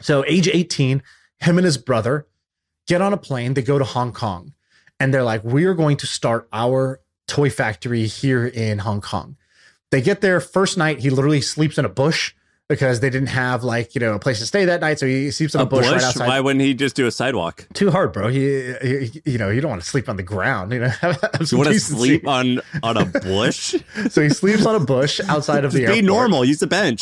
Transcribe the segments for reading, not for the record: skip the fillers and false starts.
So age 18, him and his brother get on a plane. They go to Hong Kong and they're like, we are going to start our toy factory here in Hong Kong. They get there first night. He literally sleeps in a bush because they didn't have a place to stay that night. So he sleeps in a bush right outside. Why wouldn't he just do a sidewalk? Too hard, bro. You don't want to sleep on the ground. You want to sleep on a bush? So he sleeps on a bush outside of the airport. Be normal. Use the bench.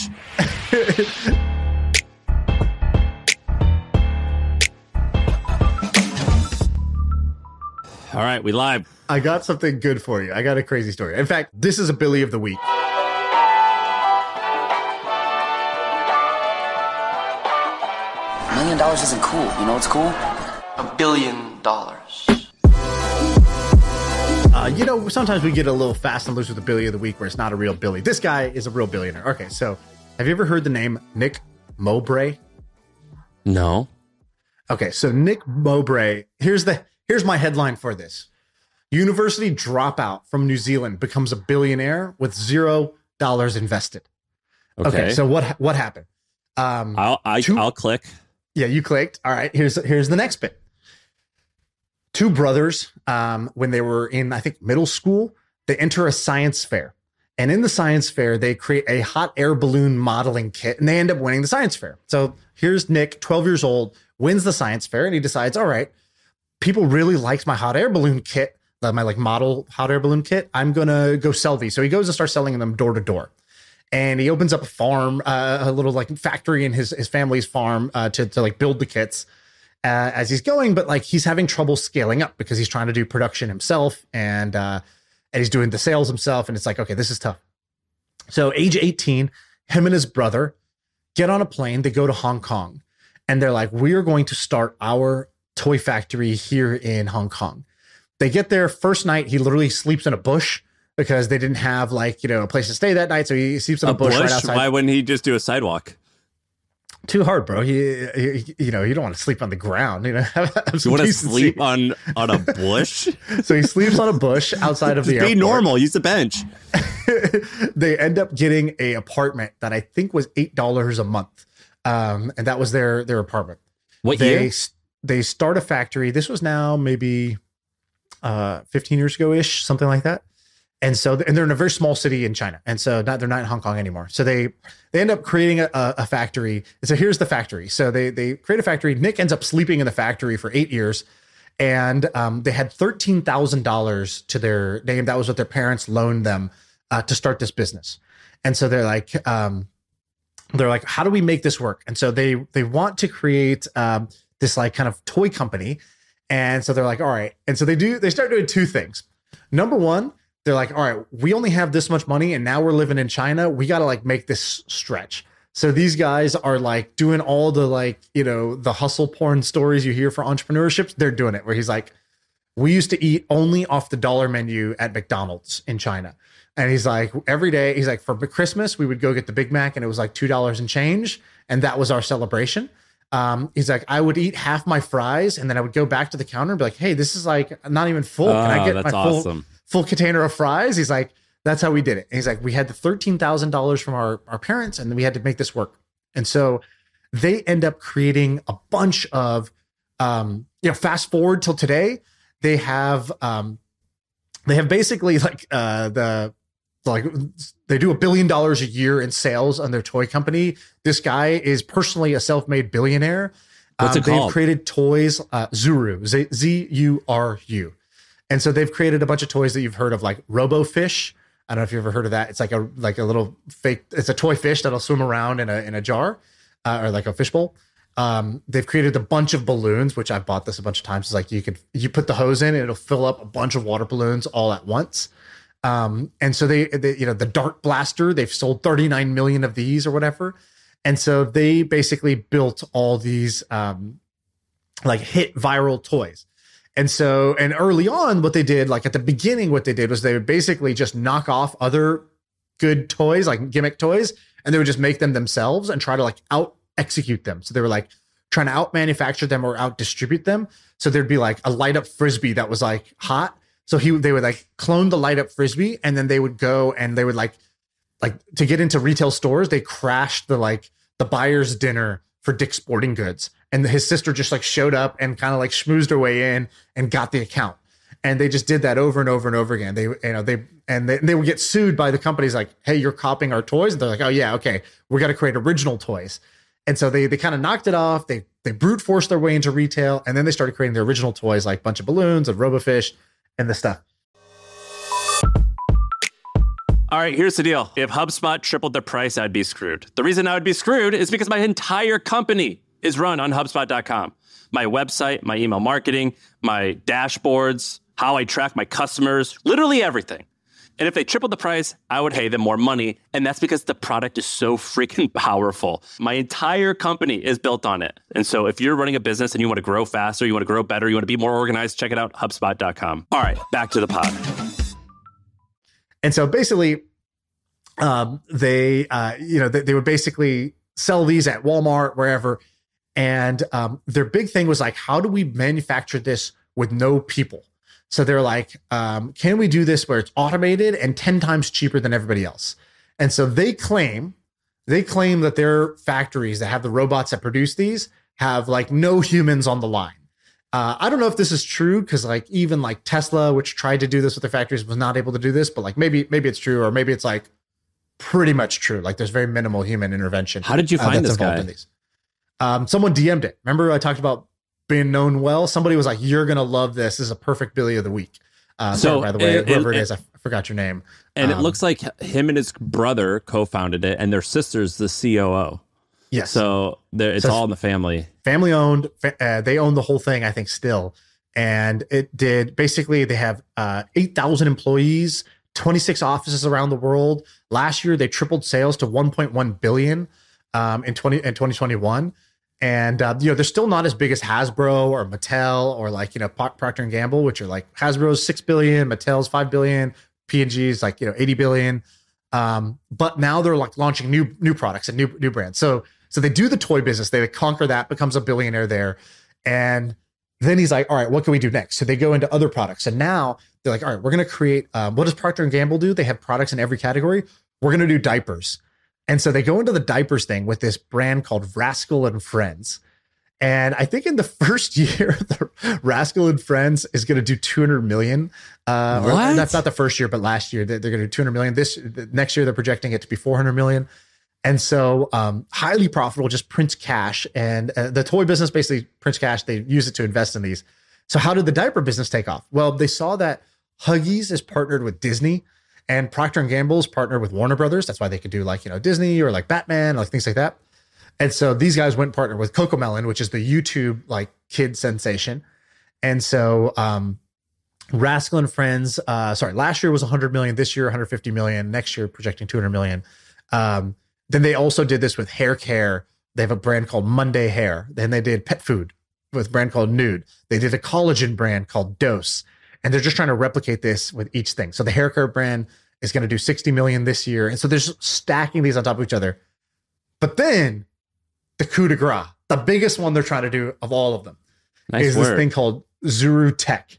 All right, we live. I got something good for you. I got a crazy story. In fact, this is a Billy of the Week. $1 million isn't cool. You know what's cool? $1 billion. Sometimes we get a little fast and loose with the Billy of the Week where it's not a real Billy. This guy is a real billionaire. Okay, so have you ever heard the name Nick Mowbray? No. Okay, so Nick Mowbray, here's my headline for this. University dropout from New Zealand becomes a billionaire with $0 invested. Okay, so what happened? I'll click. Yeah, you clicked. All right, here's the next bit. Two brothers, when they were in, I think, middle school, they enter a science fair. And in the science fair, they create a hot air balloon modeling kit, and they end up winning the science fair. So here's Nick, 12 years old, wins the science fair, and he decides, all right, people really liked my hot air balloon kit, my model hot air balloon kit. I'm going to go sell these. So he goes and starts selling them door to door. And he opens up a farm, a little factory in his family's farm to build the kits as he's going. But he's having trouble scaling up because he's trying to do production himself and he's doing the sales himself. And it's okay, this is tough. So age 18, him and his brother get on a plane. They go to Hong Kong and they're like, we are going to start our toy factory here in Hong Kong. They get there first night. He literally sleeps in a bush because they didn't have a place to stay that night. So he sleeps in a bush right outside. Why wouldn't he just do a sidewalk? Too hard, bro. You don't want to sleep on the ground. You want to sleep on a bush? So he sleeps on a bush outside of the airport. Be normal. Use the bench. They end up getting a apartment that I think was $8 a month. And that was their apartment. What year? They start a factory. This was now maybe 15 years ago-ish, something like that. And they're in a very small city in China. And so they're not in Hong Kong anymore. So they end up creating a factory. And so here's the factory. So they create a factory. Nick ends up sleeping in the factory for 8 years. And they had $13,000 to their name. That was what their parents loaned them to start this business. And so they're like, how do we make this work? And so they want to create this kind of toy company. And so they're like, all right. And so they start doing two things. Number one, they're like, all right, we only have this much money and now we're living in China. We got to make this stretch. So these guys are doing all the the hustle porn stories you hear for entrepreneurship. They're doing it where he's like, we used to eat only off the dollar menu at McDonald's in China. And he's like, every day, he's like, for Christmas, we would go get the Big Mac and it was $2 and change. And that was our celebration. He's like, I would eat half my fries and then I would go back to the counter and be like, hey, this is not even full. Can I get my full container of fries? He's like, that's how we did it. And he's like, we had the $13,000 from our parents and then we had to make this work. And so they end up creating a bunch of, fast forward till today, they have basically they do $1 billion a year in sales on their toy company. This guy is personally a self-made billionaire. What's it called? They've created toys, Zuru, Z-U-R-U. And so they've created a bunch of toys that you've heard of, like RoboFish. I don't know if you've ever heard of that. It's like a little fake. It's a toy fish that'll swim around in a jar, or like a fishbowl. They've created a bunch of balloons, which I've bought this a bunch of times. It's like you put the hose in, and it'll fill up a bunch of water balloons all at once. And so they the Dart Blaster, they've sold 39 million of these or whatever. And so they basically built all these hit viral toys. And early on, what they did, at the beginning, what they did was they would basically just knock off other good toys, like gimmick toys, and they would just make them themselves and try to out execute them. So they were trying to out manufacture them or out distribute them. So there'd be a light up Frisbee that was hot. So they would clone the light up Frisbee, and then they would go and they would to get into retail stores, they crashed the buyer's dinner for Dick's Sporting Goods. And his sister just like showed up and kind of like schmoozed her way in and got the account. And they just did that over and over and over again. They would get sued by the companies like, hey, you're copying our toys. And they're like, oh yeah, okay, we got to create original toys. And so they kind of knocked it off. They brute forced their way into retail. And then they started creating their original toys like Bunch of Balloons and RoboFish and this stuff. All right, here's the deal. If HubSpot tripled their price, I'd be screwed. The reason I would be screwed is because my entire company is run on HubSpot.com. My website, my email marketing, my dashboards, how I track my customers, literally everything. And if they tripled the price, I would pay them more money. And that's because the product is so freaking powerful. My entire company is built on it. And so if you're running a business and you want to grow faster, you want to grow better, you want to be more organized, check it out, HubSpot.com. All right, back to the pod. And so basically, they would basically sell these at Walmart, wherever. And their big thing was like, how do we manufacture this with no people? So they're like, can we do this where it's automated and 10 times cheaper than everybody else? And so they claim that their factories that have the robots that produce these have like no humans on the line. I don't know if this is true because like even like Tesla, which tried to do this with their factories, was not able to do this. But like maybe it's true, or maybe it's like pretty much true. Like there's very minimal human intervention. How did you find this guy? In these. Someone DM'd it. Remember I talked about being known well? Somebody was like, "You're gonna love this. This is a perfect Billy of the week." So by the way, whoever it is, I forgot your name. And it looks like him and his brother co-founded it, and their sister's the COO. Yes. So it's all in the family. Family owned. They own the whole thing, I think, still. And it did basically. They have 8,000 employees, 26 offices around the world. Last year, they tripled sales to 1.1 billion in 2021. And they're still not as big as Hasbro or Mattel or like Procter and Gamble, which are like Hasbro's 6 billion, Mattel's 5 billion, P&G's like 80 billion. But now they're like launching new products and new brands. So they do the toy business, they conquer that, becomes a billionaire there, and then he's like, all right, what can we do next? So they go into other products, and now they're like, all right, we're going to create. What does Procter and Gamble do? They have products in every category. We're going to do diapers. And so they go into the diapers thing with this brand called Rascal and Friends. And I think in the first year, the Rascal and Friends is going to do 200 million. Or that's not the first year, but last year they're going to do 200 million. Next year, they're projecting it to be 400 million. And so highly profitable, just prints cash. And the toy business basically prints cash. They use it to invest in these. So how did the diaper business take off? Well, they saw that Huggies is partnered with Disney. And Procter & Gamble's partnered with Warner Brothers. That's why they could do like, Disney or like Batman, like things like that. And so these guys went and partnered with Cocomelon, which is the YouTube like kid sensation. And so Rascal and Friends, last year was 100 million. This year, 150 million. Next year, projecting 200 million. Then they also did this with hair care. They have a brand called Monday Hair. Then they did pet food with a brand called Nude. They did a collagen brand called Dose. And they're just trying to replicate this with each thing. So the hair care brand is going to do 60 million this year. And so they're just stacking these on top of each other. But then the coup de grace, the biggest one they're trying to do of all of them, is this thing called Zuru Tech.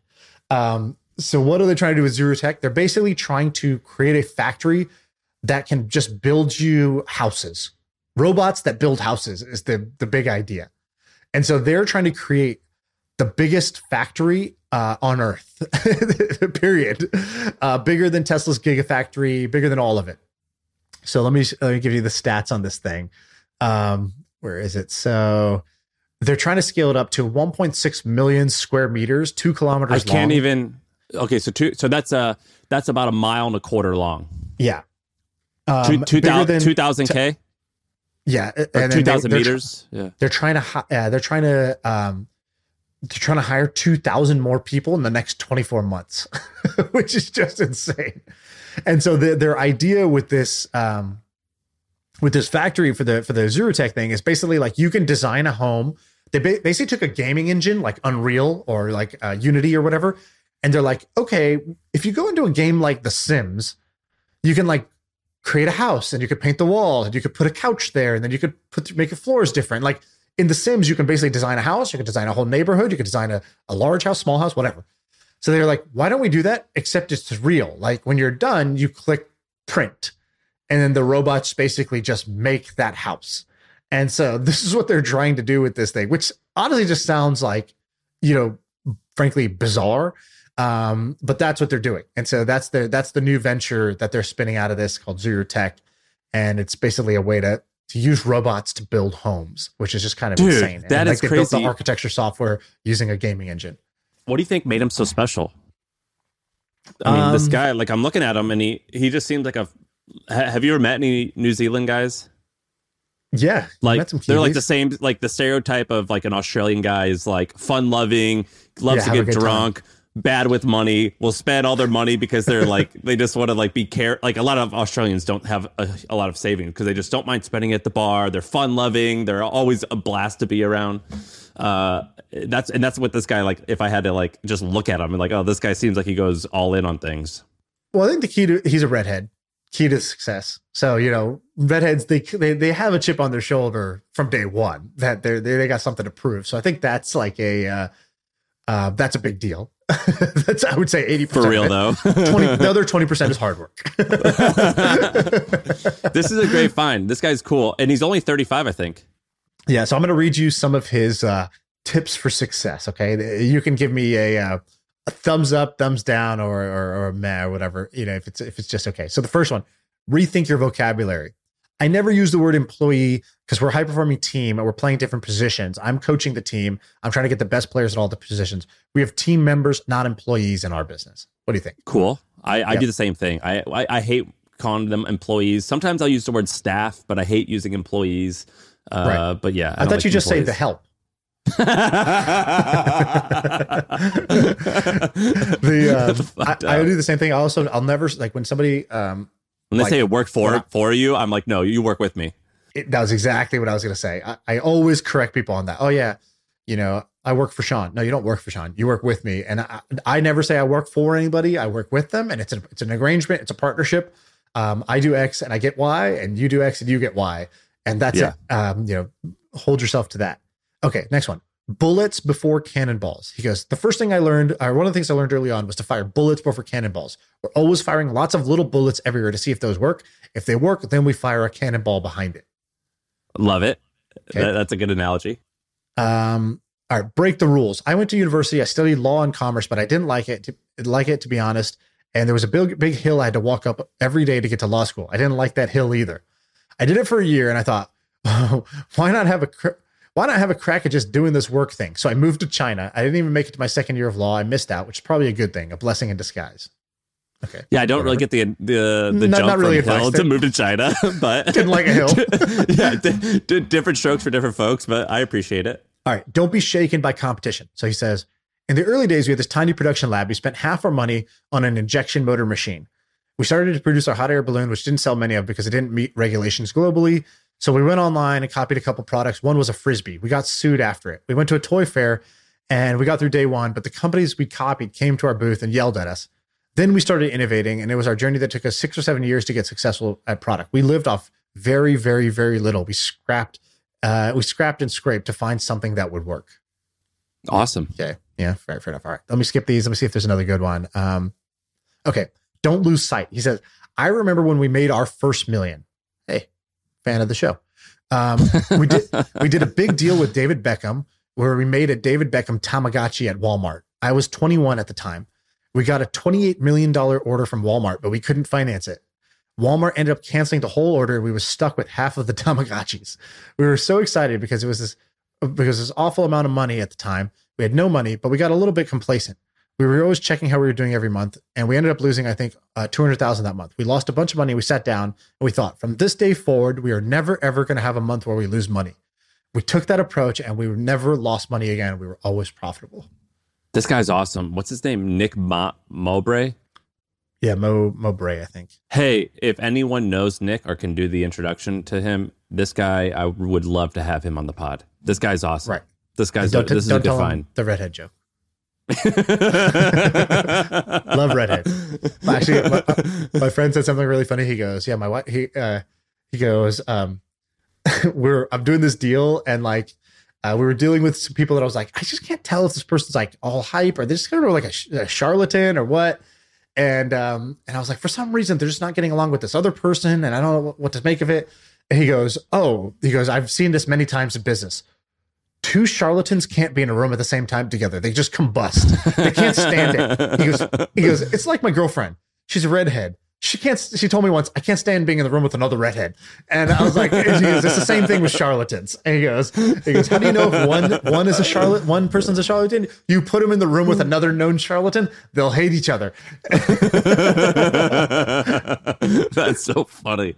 So what are they trying to do with Zuru Tech? They're basically trying to create a factory that can just build you houses. Robots that build houses is the big idea. And so they're trying to create the biggest factory on Earth, period. Bigger than Tesla's Gigafactory, bigger than all of it. So let me give you the stats on this thing. Where is it? So they're trying to scale it up to 1.6 million square meters, 2 kilometers long. I can't even. Okay, so that's about a mile and a quarter long. Yeah. 2,000 K. Yeah, and 2,000 meters. Yeah, they're trying to hire 2,000 more people in the next 24 months, which is just insane. And so their idea with this factory for the Zuru Tech thing is basically like you can design a home. They basically took a gaming engine like Unreal or like Unity or whatever, and they're like, okay, if you go into a game like The Sims, you can like create a house and you could paint the wall and you could put a couch there and then you could make the floors different. Like in The Sims, you can basically design a house, you could design a whole neighborhood, you could design a large house, small house, whatever. So they're like, why don't we do that? Except it's real. Like when you're done, you click print and then the robots basically just make that house. And so this is what they're trying to do with this thing, which honestly just sounds like, frankly, bizarre. But that's what they're doing. And so that's the new venture that they're spinning out of this called Zero Tech. And it's basically a way to use robots to build homes, which is just kind of insane. That is they crazy. built the architecture software using a gaming engine. What do you think made him so special? I mean, this guy, like I'm looking at him and he just seems like have you ever met any New Zealand guys? Yeah. Like they're like the same, like the stereotype of like an Australian guy is like fun loving, loves to get drunk, bad with money, will spend all their money because they're like, they just want to like like a lot of Australians don't have a lot of savings because they just don't mind spending at the bar. They're fun loving. They're always a blast to be around. That's what this guy, like, if I had to like just look at him and like, oh, this guy seems like he goes all in on things. Well, I think he's a redhead, key to success. So, redheads, they have a chip on their shoulder from day one that they got something to prove. So I think that's like that's a big deal. That's, I would say 80%. For real though. The other 20% is hard work. This is a great find. This guy's cool. And he's only 35, I think. Yeah. So I'm going to read you some of his tips for success. Okay. You can give me a thumbs up, thumbs down, or a meh, or whatever, if it's just okay. So the first one, rethink your vocabulary. I never use the word employee because we're a high-performing team and we're playing different positions. I'm coaching the team. I'm trying to get the best players at all the positions. We have team members, not employees in our business. What do you think? Cool. I do the same thing. I hate calling them employees. Sometimes I'll use the word staff, but I hate using employees. Right. But yeah. I thought you just say the help. I do the same thing. I'll never, like, when somebody when they say it work for you, I'm like, no, you work with me. That was exactly what I was going to say. I always correct people on that. Oh yeah, I work for Sean. No, you don't work for Sean. You work with me. And I never say I work for anybody. I work with them, and it's an arrangement. It's a partnership. I do X and I get Y, and you do X and you get Y, and that's it. Hold yourself to that. Okay, next one. Bullets before cannonballs. He goes, the first thing I learned, or one of the things I learned early on, was to fire bullets before cannonballs. We're always firing lots of little bullets everywhere to see if those work. If they work, then we fire a cannonball behind it. Love it. Okay. That's a good analogy. All right, break the rules. I went to university. I studied law and commerce, but I didn't like it. To be honest. And there was a big hill I had to walk up every day to get to law school. I didn't like that hill either. I did it for a year, and I thought, why not have a crack at just doing this work thing? So I moved to China. I didn't even make it to my second year of law. I missed out, which is probably a good thing, a blessing in disguise. Okay. Yeah, I don't really get the jump really from hill to move to China, but didn't like a hill. Yeah, different strokes for different folks, but I appreciate it. All right, don't be shaken by competition. So he says, in the early days, we had this tiny production lab. We spent half our money on an injection motor machine. We started to produce our hot air balloon, which didn't sell many of because it didn't meet regulations globally. So we went online and copied a couple products. One was a Frisbee. We got sued after it. We went to a toy fair and we got through day one, but the companies we copied came to our booth and yelled at us. Then we started innovating, and it was our journey that took us 6 or 7 years to get successful at product. We lived off very, very, very little. We scrapped and scraped to find something that would work. Awesome. Okay. Yeah, fair enough. All right. Let me skip these. Let me see if there's another good one. Okay. Don't lose sight. He says, I remember when we made our first million. Hey, fan of the show. We did a big deal with David Beckham where we made a David Beckham Tamagotchi at Walmart. I was 21 at the time. We got a $28 million order from Walmart, but we couldn't finance it. Walmart ended up canceling the whole order. We were stuck with half of the Tamagotchis. We were so excited because it was this awful amount of money at the time. We had no money, but we got a little bit complacent. We were always checking how we were doing every month, and we ended up losing, I think, $200,000 that month. We lost a bunch of money. We sat down and we thought, from this day forward, we are never, ever going to have a month where we lose money. We took that approach, and we never lost money again. We were always profitable. This guy's awesome. What's his name? Nick Mowbray? Yeah, Mowbray, I think. Hey, if anyone knows Nick or can do the introduction to him, this guy, I would love to have him on the pod. This guy's awesome. Right. This is a good find. The redhead joke. Love redhead. Actually, my friend said something really funny. He goes, "Yeah, my wife." He goes, "I'm doing this deal, and like, we were dealing with some people that I was like, I just can't tell if this person's like all hype or they're just kind of like a charlatan or what." And I was like, for some reason, they're just not getting along with this other person, and I don't know what to make of it. And he goes, I've seen this many times in business. Two charlatans can't be in a room at the same time together. They just combust. They can't stand it. He goes, it's like my girlfriend. She's a redhead. She told me once, I can't stand being in the room with another redhead. And I was like, it's the same thing with charlatans. And he goes, how do you know if one is a charlatan, one person's a charlatan? You put them in the room with another known charlatan, they'll hate each other. That's so funny.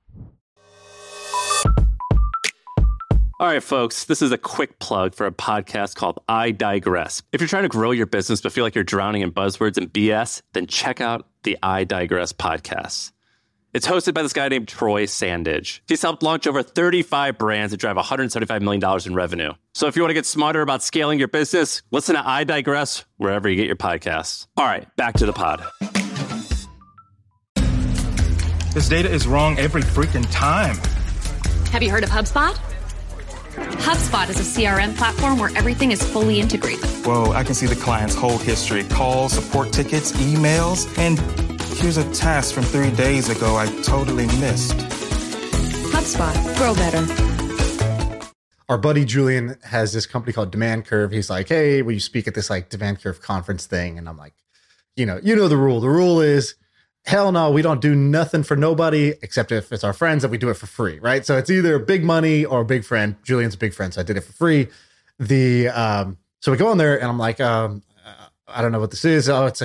All right, folks, this is a quick plug for a podcast called I Digress. If you're trying to grow your business but feel like you're drowning in buzzwords and BS, then check out the I Digress podcast. It's hosted by this guy named Troy Sandage. He's helped launch over 35 brands that drive $175 million in revenue. So if you want to get smarter about scaling your business, listen to I Digress wherever you get your podcasts. All right, back to the pod. This data is wrong every freaking time. Have you heard of HubSpot? HubSpot is a CRM platform where everything is fully integrated. Whoa, I can see the client's whole history, calls, support tickets, emails, and here's a task from 3 days ago I totally missed. HubSpot, grow better. Our buddy Julian has this company called Demand Curve. He's like, hey, will you speak at this like Demand Curve conference thing? And I'm like, you know the rule. The rule is, hell no, we don't do nothing for nobody except if it's our friends and we do it for free, right? So it's either big money or a big friend. Julian's a big friend, so I did it for free. So we go on there and I'm like, I don't know what this is. Oh, it's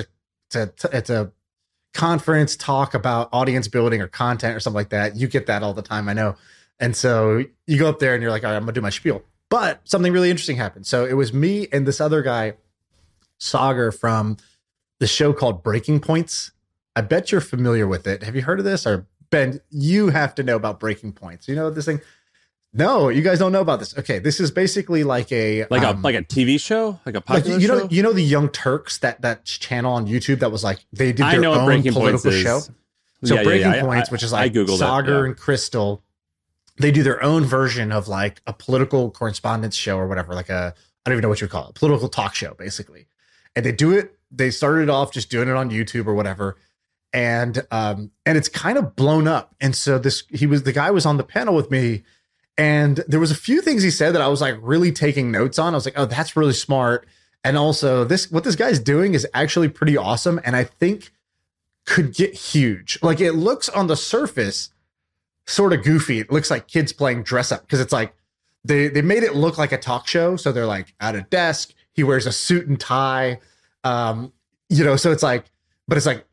a conference talk about audience building or content or something like that. You get that all the time, I know. And so you go up there and you're like, all right, I'm gonna do my spiel. But something really interesting happened. So it was me and this other guy, Sagar, from the show called Breaking Points. I bet you're familiar with it. Have you heard of this? Or Ben, you have to know about Breaking Points. You know this thing? No, you guys don't know about this. Okay, this is basically like a TV show, like a popular show. You know the Young Turks, that channel on YouTube that was like they did their own Breaking political Points show. is. So Breaking Points, which is like Sagar and Crystal, they do their own version of like a political correspondence show or whatever, like I don't even know what you would call it, a political talk show basically. And they do it. They started off just doing it on YouTube or whatever. And it's kind of blown up. And so the guy was on the panel with me, and there was a few things he said that I was like really taking notes on. I was like, oh, that's really smart. And also what this guy's doing is actually pretty awesome. And I think could get huge. Like it looks on the surface sort of goofy. It looks like kids playing dress up because it's like they made it look like a talk show. So they're like at a desk. He wears a suit and tie. So it's like, but it's like,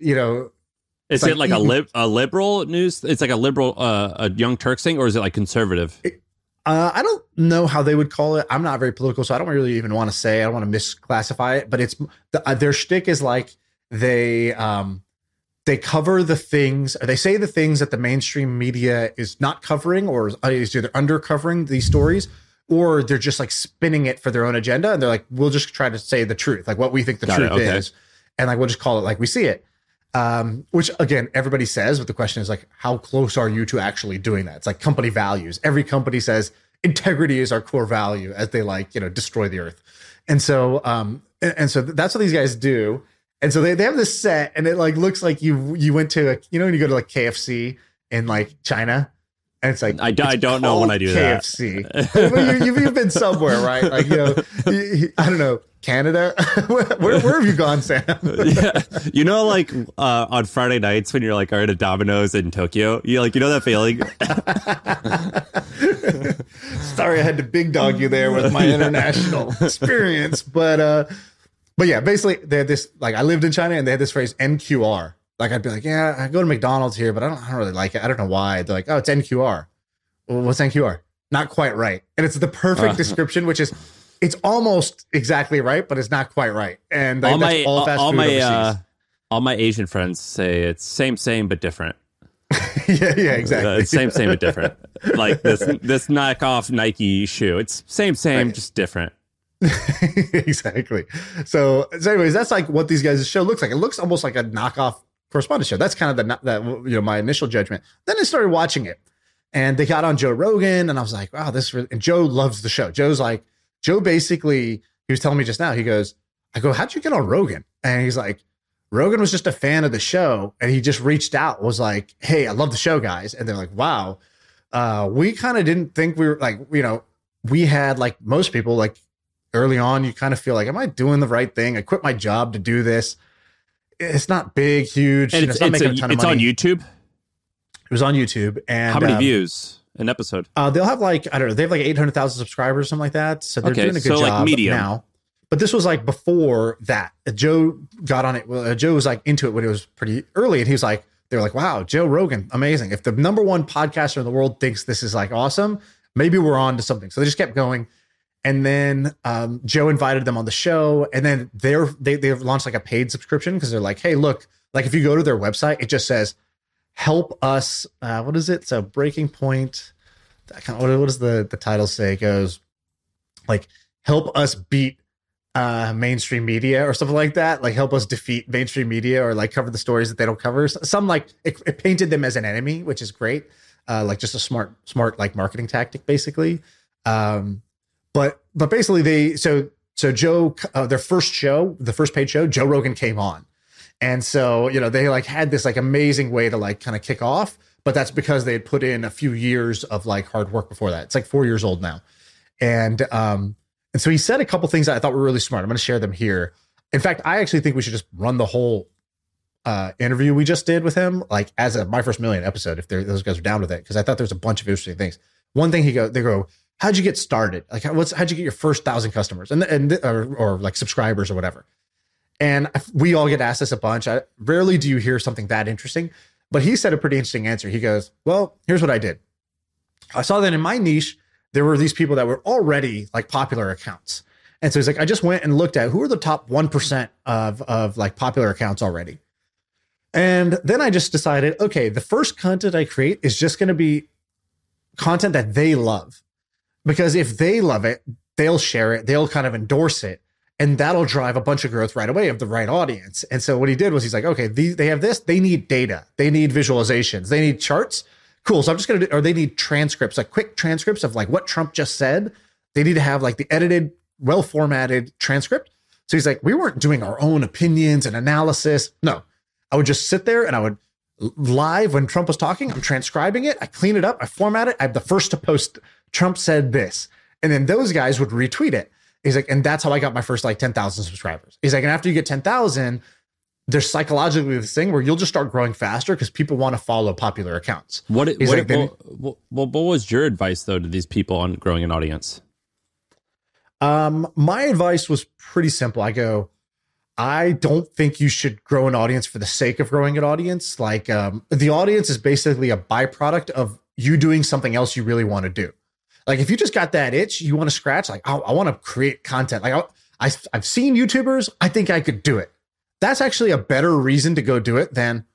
is it like a liberal news? It's like a liberal, a Young Turks thing, or is it like conservative? I don't know how they would call it. I'm not very political, so I don't really even want to say. I don't want to misclassify it. But it's their shtick is like they cover the things, or they say the things that the mainstream media is not covering, or is either undercovering these stories, or they're just like spinning it for their own agenda. And they're like, we'll just try to say the truth, like what we think the truth is, and like we'll just call it like we see it. Which again, everybody says, but the question is like, how close are you to actually doing that? It's like company values. Every company says integrity is our core value as they destroy the earth. And so, so that's what these guys do. And so they have this set, and it like looks like you went to when you go to like KFC in like China, and it's like I don't know when I do KFC. That. You've been somewhere, right? Like I don't know. Canada? where have you gone, Sam? Yeah. Like on Friday nights when you're like are at a Domino's in Tokyo, you know that feeling? Sorry, I had to big dog you there with my international experience. But yeah, basically they had this, like I lived in China and they had this phrase NQR. Like I'd be like, yeah, I go to McDonald's here, but I don't really like it. I don't know why. They're like, oh, it's NQR. Well, what's NQR? Not quite right. And it's the perfect description, which is it's almost exactly right, but it's not quite right. And like, all my Asian friends say it's same but different. yeah, exactly. It's same but different. Like this knockoff Nike shoe. It's same, right. Just different. Exactly. So anyways, that's like what these guys' show looks like. It looks almost like a knockoff correspondence show. That's kind of my initial judgment. Then I started watching it, and they got on Joe Rogan, and I was like, wow, and Joe loves the show. Joe basically, he was telling me just now, I go, how'd you get on Rogan? And he's like, Rogan was just a fan of the show. And he just reached out, was like, hey, I love the show, guys. And they're like, wow. we kind of didn't think we were like, we had like most people, like early on, you kind of feel like, am I doing the right thing? I quit my job to do this. It's not big, huge. And it's not making a ton of money. On YouTube? It was on YouTube. And how many views an episode? They'll have like, I don't know, they have like 800,000 subscribers, something like that. So they're doing a good job like medium now. But this was like before that. Joe got on it. Well, Joe was like into it when it was pretty early. And he was like, they were like, wow, Joe Rogan, amazing. If the number one podcaster in the world thinks this is like awesome, maybe we're on to something. So they just kept going. And then Joe invited them on the show. And then they've launched like a paid subscription because they're like, hey, look, like if you go to their website, it just says, help us. What is it? So Breaking Point. What does the title say? It goes like, help us beat mainstream media or something like that. Like help us defeat mainstream media or like cover the stories that they don't cover. Some like it painted them as an enemy, which is great. Like just a smart like marketing tactic, basically. But basically so Joe, their first show, the first paid show, Joe Rogan came on. And so, they like had this like amazing way to like kind of kick off, but that's because they had put in a few years of like hard work before that. It's like 4 years old now. And so he said a couple things that I thought were really smart. I'm going to share them here. In fact, I actually think we should just run the whole interview we just did with him, like as a My First Million episode, if those guys are down with it. Cause I thought there's a bunch of interesting things. One thing they go, how'd you get started? Like how'd you get your first 1,000 customers or like subscribers or whatever? And we all get asked this a bunch. Rarely do you hear something that interesting, but he said a pretty interesting answer. He goes, well, here's what I did. I saw that in my niche, there were these people that were already like popular accounts. And so he's like, I just went and looked at who are the top 1% of like popular accounts already. And then I just decided, okay, the first content I create is just going to be content that they love. Because if they love it, they'll share it, they'll kind of endorse it, and that'll drive a bunch of growth right away of the right audience. And so what he did was he's like, okay, they have this, they need data, they need visualizations, they need charts. Cool. So I'm just going to or they need transcripts, like quick transcripts of like what Trump just said. They need to have like the edited, well-formatted transcript. So he's like, we weren't doing our own opinions and analysis. No, I would just sit there and I would live when Trump was talking. I'm transcribing it. I clean it up. I format it. I'm the first to post Trump said this. And then those guys would retweet it. He's like, and that's how I got my first like 10,000 subscribers. He's like, and after you get 10,000, there's psychologically this thing where you'll just start growing faster because people want to follow popular accounts. What was your advice though to these people on growing an audience? My advice was pretty simple. I go, I don't think you should grow an audience for the sake of growing an audience. Like the audience is basically a byproduct of you doing something else you really want to do. Like if you just got that itch, you want to scratch, like, I want to create content. Like I've seen YouTubers, I think I could do it. That's actually a better reason to go do it than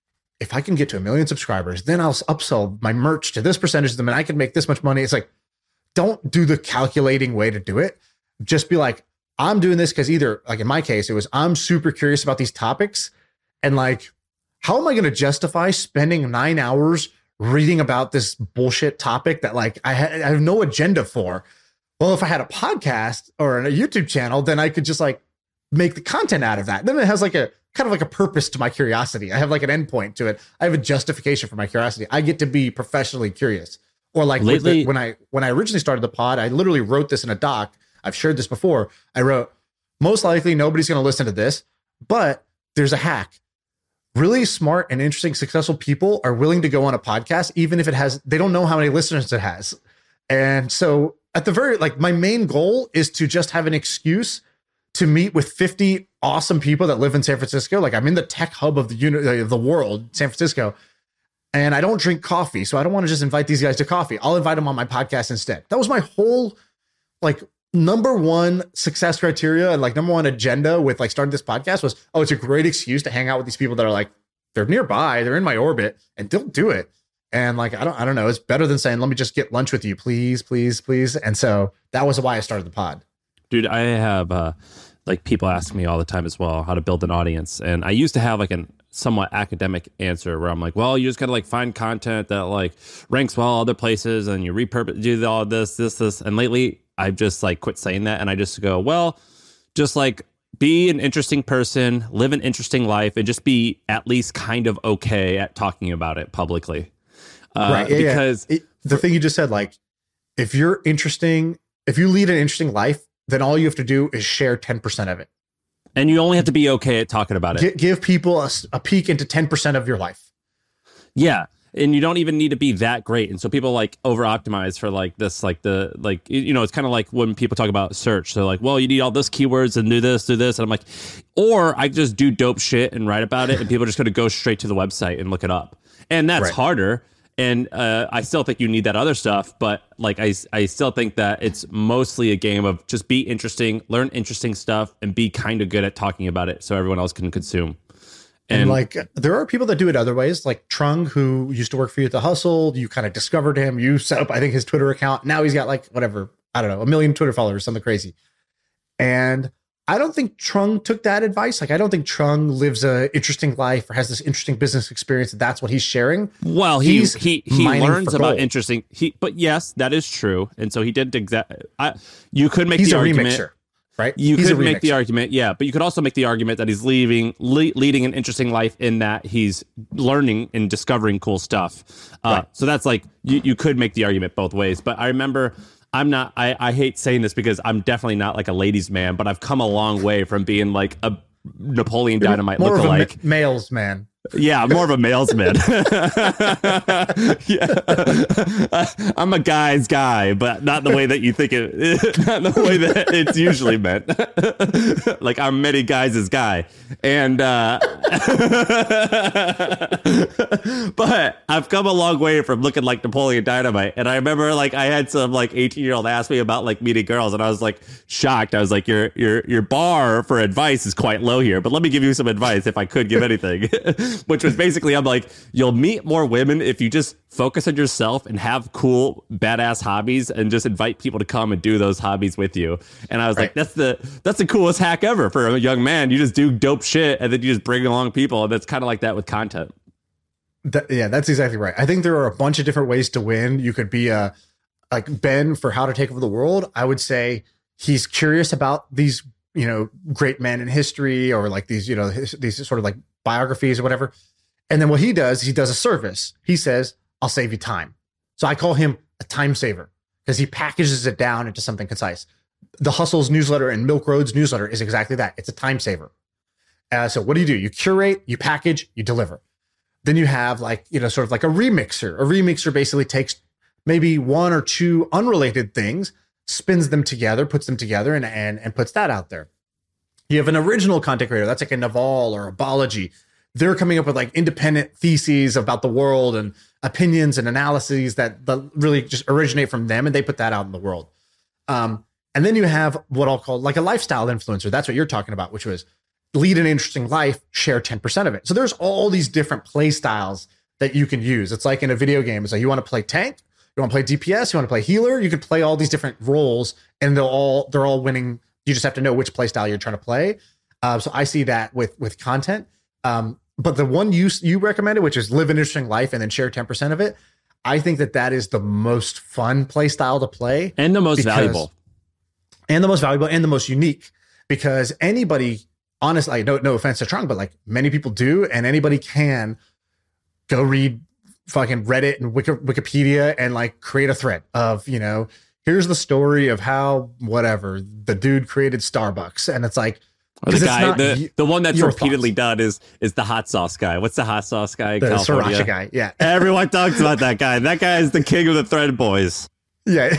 if I can get to 1 million subscribers, then I'll upsell my merch to this percentage of them and I can make this much money. It's like, don't do the calculating way to do it. Just be like, I'm doing this because either, like in my case, it was I'm super curious about these topics. And like, how am I going to justify spending 9 hours reading about this bullshit topic that like I have no agenda for? Well, if I had a podcast or a YouTube channel, then I could just like make the content out of that. Then it has like a kind of like a purpose to my curiosity. I have like an endpoint to it. I have a justification for my curiosity. I get to be professionally curious. Or like lately, when I originally started the pod, I literally wrote this in a doc. I've shared this before. I wrote, most likely nobody's going to listen to this, but there's a hack. Really smart and interesting, successful people are willing to go on a podcast, even if they don't know how many listeners it has. And so at the very, like my main goal is to just have an excuse to meet with 50 awesome people that live in San Francisco. Like I'm in the tech hub of the world, San Francisco, and I don't drink coffee. So I don't want to just invite these guys to coffee. I'll invite them on my podcast instead. That was my whole like number one success criteria and like number one agenda with like starting this podcast was, oh, it's a great excuse to hang out with these people that are like, they're nearby, they're in my orbit, and they'll do it. And like, I don't know. It's better than saying, let me just get lunch with you, please, please, please. And so that was why I started the pod. Dude, I have like people ask me all the time as well how to build an audience. And I used to have like a somewhat academic answer where I'm like, well, you just got to like find content that like ranks well other places and you repurpose, do all this. And lately I've just like quit saying that. And I just go, well, just like be an interesting person, live an interesting life, and just be at least kind of okay at talking about it publicly. Right. Because the thing you just said, like, if you lead an interesting life, then all you have to do is share 10% of it. And you only have to be okay at talking about it. Give people a peek into 10% of your life. Yeah. And you don't even need to be that great. And so people like over optimize for like this, like it's kind of like when people talk about search. So like, well, you need all this keywords and do this. And I'm like, or I just do dope shit and write about it. And people are just going to go straight to the website and look it up. And that's harder. And I still think you need that other stuff. But like, I still think that it's mostly a game of just be interesting, learn interesting stuff, and be kind of good at talking about it so everyone else can consume. And like, there are people that do it other ways, like Trung, who used to work for you at The Hustle. You kind of discovered him. You set up, I think, his Twitter account. Now he's got like, whatever, I don't know, 1 million Twitter followers, something crazy. And I don't think Trung took that advice. Like, I don't think Trung lives a interesting life or has this interesting business experience. That's what he's sharing. Well, he learns about interesting. But yes, that is true. And so he did you could make the argument. Remixer. Right? You could make the argument, yeah, but you could also make the argument that he's leading an interesting life in that he's learning and discovering cool stuff. So that's like, you could make the argument both ways. But I remember, I hate saying this because I'm definitely not like a ladies' man, but I've come a long way from being like a Napoleon Dynamite lookalike. More of a males man. Yeah, more of a males man. I'm a guy's guy, but not the way that you think it. Not the way that it's usually meant. Like, I'm many guys' guy, and but I've come a long way from looking like Napoleon Dynamite. And I remember, like, I had some like 18-year-old ask me about like meeting girls, and I was like shocked. I was like, your bar for advice is quite low here, but let me give you some advice if I could give anything. Which was basically, I'm like, you'll meet more women if you just focus on yourself and have cool, badass hobbies and just invite people to come and do those hobbies with you. And I was like, that's the coolest hack ever for a young man. You just do dope shit and then you just bring along people. And that's kind of like that with content. That's exactly right. I think there are a bunch of different ways to win. You could be like Ben for How to Take Over the World. I would say he's curious about these, great men in history, or like these, these sort of like biographies or whatever. And then what he does a service. He says, I'll save you time. So I call him a time saver because he packages it down into something concise. The Hustle's newsletter and Milk Road's newsletter is exactly that. It's a time saver. So what do? You curate, you package, you deliver. Then you have like, sort of like a remixer. A remixer basically takes maybe one or two unrelated things, spins them together, puts them together, and puts that out there. You have an original content creator. That's like a Naval or a Balaji. They're coming up with like independent theses about the world and opinions and analyses that really just originate from them, and they put that out in the world. And then you have what I'll call like a lifestyle influencer. That's what you're talking about, which was lead an interesting life, share 10% of it. So there's all these different play styles that you can use. It's like in a video game. It's like, you want to play tank, you want to play DPS, you want to play healer. You could play all these different roles, and they're all winning. You just have to know which play style you're trying to play. So I see that with content. But the one you recommended, which is live an interesting life and then share 10% of it, I think that is the most fun play style to play. And the most valuable. And the most valuable and the most unique, because anybody, honestly, no offense to Trung, but like many people do, and anybody can go read fucking Reddit and Wikipedia and like create a thread of, here's the story of how whatever the dude created Starbucks. And it's like, or the guy, the one that's repeatedly done is the hot sauce guy. What's the hot sauce guy in California? Sriracha guy, yeah. Everyone talks about that guy. That guy is the king of the thread boys. Yeah.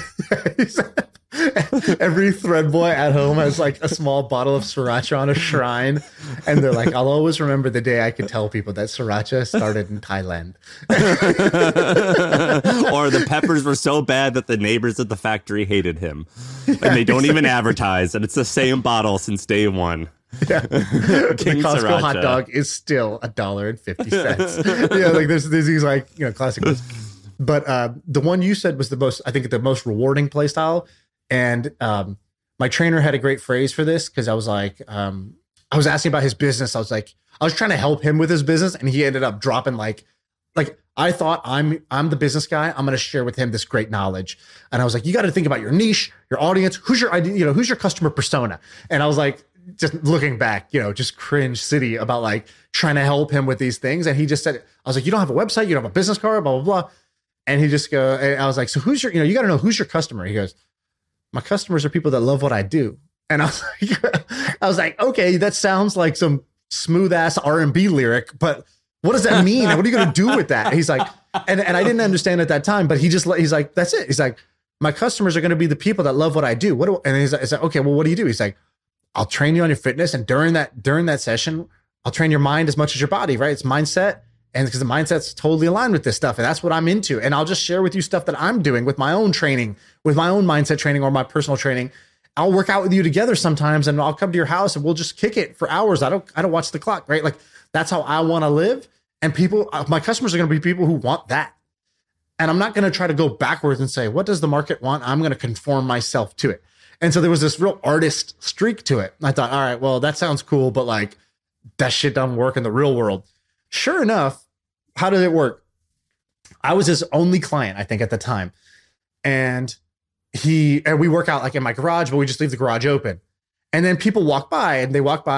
Every thread boy at home has like a small bottle of sriracha on a shrine. And they're like, I'll always remember the day I could tell people that sriracha started in Thailand. Or the peppers were so bad that the neighbors at the factory hated him. And they don't even advertise. And it's the same bottle since day one. Yeah. The Costco sriracha hot dog is still $1.50. Yeah, like there's these like, classic ones. But the one you said was the most rewarding play style. And my trainer had a great phrase for this, because I was like, I was asking about his business. I was trying to help him with his business, and he ended up dropping like I thought I'm the business guy. I'm going to share with him this great knowledge. And I was like, you got to think about your niche, your audience, who's your idea, who's your customer persona. And I was like, just looking back, just cringe city about like trying to help him with these things. And he just said, I was like, you don't have a website, you don't have a business card, blah, blah, blah. And I was like, so who's your, you got to know who's your customer. He goes, my customers are people that love what I do. And I was like, okay, that sounds like some smooth ass R&B lyric, but what does that mean? What are you going to do with that? He's like, and I didn't understand at that time, but he's like, that's it. He's like, my customers are going to be the people that love what I do. And he's like, okay, well, what do you do? He's like, I'll train you on your fitness. And during that session, I'll train your mind as much as your body, right? It's mindset. And because the mindset's totally aligned with this stuff. And that's what I'm into. And I'll just share with you stuff that I'm doing with my own training, with my own mindset training or my personal training. I'll work out with you together sometimes, and I'll come to your house and we'll just kick it for hours. I don't watch the clock, right? Like that's how I want to live. And my customers are going to be people who want that. And I'm not going to try to go backwards and say, what does the market want? I'm going to conform myself to it. And so there was this real artist streak to it. I thought, all right, well, that sounds cool, but like that shit doesn't work in the real world. Sure enough, how did it work? I was his only client, I think, at the time. And we work out like in my garage, but we just leave the garage open. And then people walk by and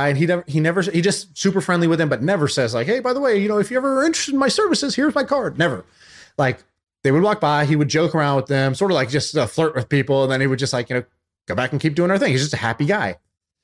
he just super friendly with them, but never says like, hey, by the way, if you ever are interested in my services, here's my card. Never. Like they would walk by, he would joke around with them, sort of like just flirt with people. And then he would just like, go back and keep doing our thing. He's just a happy guy.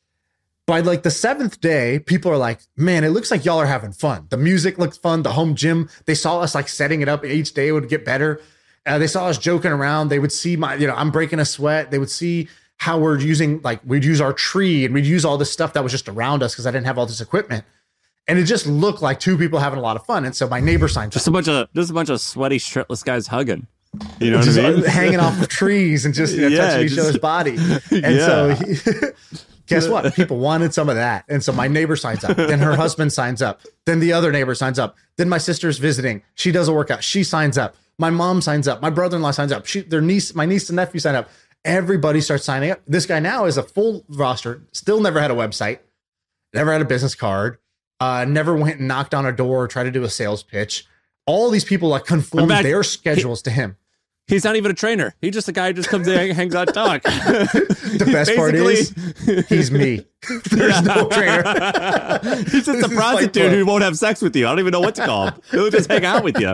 By like the 7th day, people are like, man, it looks like y'all are having fun. The music looks fun. The home gym, they saw us like setting it up. Each day it would get better. They saw us joking around. They would see I'm breaking a sweat. They would see how we'd use our tree and we'd use all this stuff that was just around us because I didn't have all this equipment. And it just looked like two people having a lot of fun. And so my neighbor signed just a bunch of sweaty, shirtless guys hugging. You know what just I mean? Hanging off of trees and just touching each other's body. And so guess what? People wanted some of that. And so my neighbor signs up. Then her husband signs up. Then the other neighbor signs up. Then my sister's visiting. She does a workout. She signs up. My mom signs up. My brother-in-law signs up. My niece and nephew sign up. Everybody starts signing up. This guy now is a full roster. Still never had a website. Never had a business card. Never went and knocked on a door or tried to do a sales pitch. All these people like conform their schedules to him. He's not even a trainer. He's just a guy who just comes in and hangs out, talk. The best part is he's me. There's no trainer. He's just a prostitute who won't have sex with you. I don't even know what to call him. He'll just hang out with you.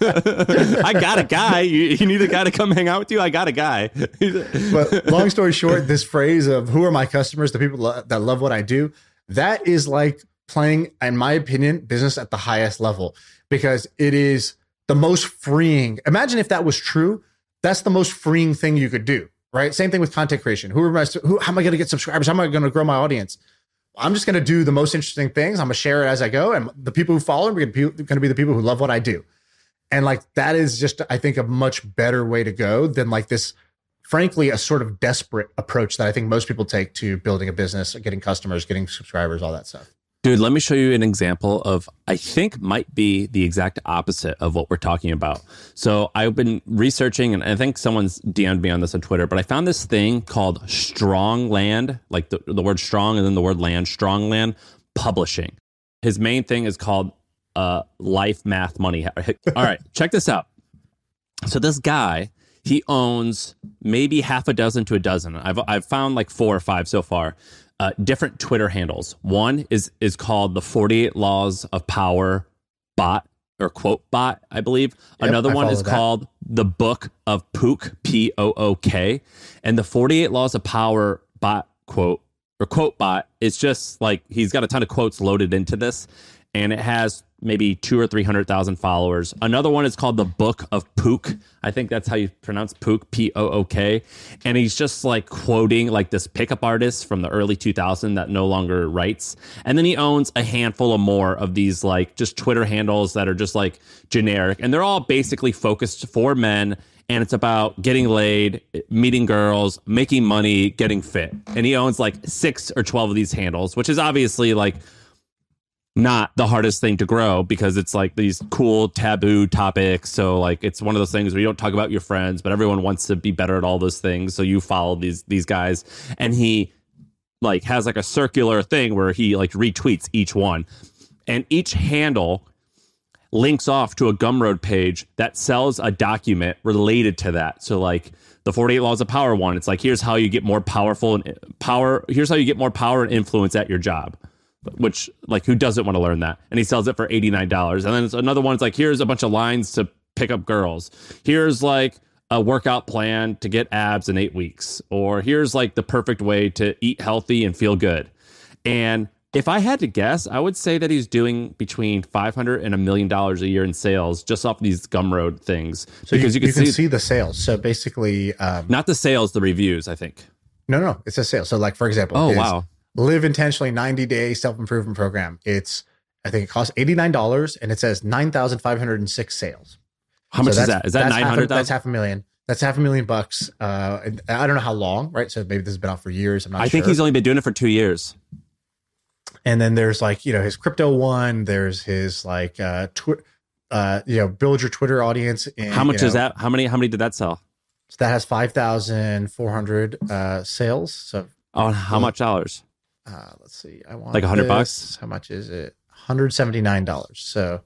I got a guy. You need a guy to come hang out with you? I got a guy. But long story short, this phrase of who are my customers, the people that love what I do, that is like playing, in my opinion, business at the highest level because it is the most freeing. Imagine if that was true. That's the most freeing thing you could do, right? Same thing with content creation. How am I going to get subscribers? How am I going to grow my audience? I'm just going to do the most interesting things. I'm going to share it as I go. And the people who follow me are going to be the people who love what I do. And like, that is just, I think, a much better way to go than like this, frankly, a sort of desperate approach that I think most people take to building a business, getting customers, getting subscribers, all that stuff. Dude, let me show you an example of, I think might be the exact opposite of what we're talking about. So I've been researching, and I think someone's DM'd me on this on Twitter, but I found this thing called Strongland, like the word strong and then the word land, Strongland Publishing. His main thing is called Life Math Money. All right, check this out. So this guy, he owns maybe half a dozen to a dozen. I've found like 4 or 5 so far. Different Twitter handles. One is called the 48 Laws of Power bot or quote bot, I believe. Yep, another one is called the Book of Pook, P-O-O-K. And the 48 Laws of Power bot quote or quote bot, it's just like he's got a ton of quotes loaded into this. And it has maybe 200,000 or 300,000 followers. Another one is called the Book of Pook. I think that's how you pronounce Pook, P-O-O-K. And he's just like quoting like this pickup artist from the early 2000s that no longer writes. And then he owns a handful of more of these like just Twitter handles that are just like generic. And they're all basically focused for men. And it's about getting laid, meeting girls, making money, getting fit. And he owns like 6 or 12 of these handles, which is obviously like not the hardest thing to grow because it's like these cool taboo topics. So like it's one of those things where you don't talk about your friends, but everyone wants to be better at all those things. So you follow these guys, and he like has like a circular thing where he like retweets each one, and each handle links off to a Gumroad page that sells a document related to that. So like the 48 Laws of Power one, it's like, here's how you get more here's how you get more power and influence at your job. Which, like, who doesn't want to learn that? And he sells it for $89. And then it's another one. It's like, here's a bunch of lines to pick up girls. Here's like a workout plan to get abs in 8 weeks, or here's like the perfect way to eat healthy and feel good. And if I had to guess, I would say that he's doing between $500 and $1 million a year in sales just off these Gumroad things. So because you can see the sales. So basically, not the sales, the reviews, I think. No, it's a sale. So like, for example, wow. Live Intentionally 90-day self-improvement program. I think it costs $89 and it says 9,506 sales. How much is that? Is that 900,000? That's $500,000. That's $500,000. I don't know how long, right? So maybe this has been out for years. I'm not sure. I think he's only been doing it for 2 years. And then there's like, his crypto one. There's his like, build your Twitter audience. And, how much is that? How many did that sell? So that has 5,400 sales. So how much dollars? Let's see. I want like $100. How much is it? $179. So,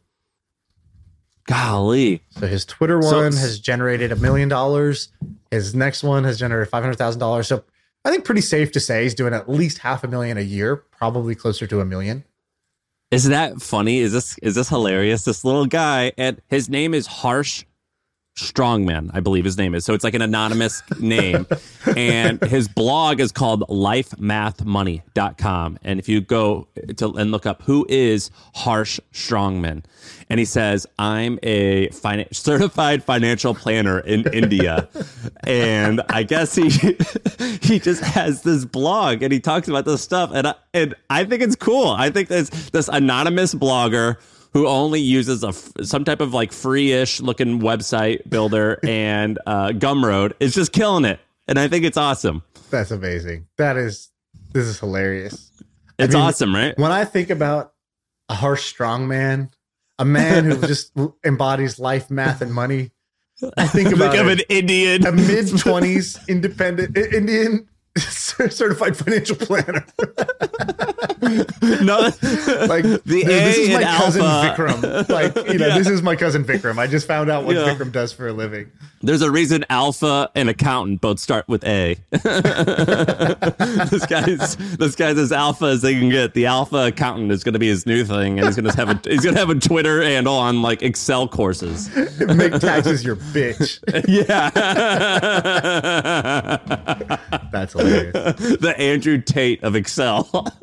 golly. So his Twitter one has generated $1 million. His next one has generated $500,000. So I think pretty safe to say he's doing at least $500,000 a year, probably closer to $1 million. Isn't that funny? Is this hilarious? This little guy, and his name is Harsh Strongman, I believe his name is. So it's like an anonymous name. And his blog is called lifemathmoney.com. And if you go and look up who is Harsh Strongman, and he says, I'm a certified financial planner in India. And I guess he just has this blog and he talks about this stuff. And I think it's cool. I think this anonymous blogger who only uses some type of like free-ish looking website builder and Gumroad is just killing it. And I think it's awesome. That's amazing. This is hilarious. It's awesome, right? When I think about a harsh strong man, a man who just embodies life, math, and money, I think about an Indian, a mid-20s independent Indian certified financial planner. No, like this is my cousin Vikram. Like, this is my cousin Vikram. I just found out what Vikram does for a living. There's a reason Alpha and accountant both start with A. This guy's as alpha as they can get. The Alpha accountant is going to be his new thing, and he's going to have a Twitter handle on like Excel courses. Make taxes your bitch. Yeah, that's hilarious. The Andrew Tate of Excel.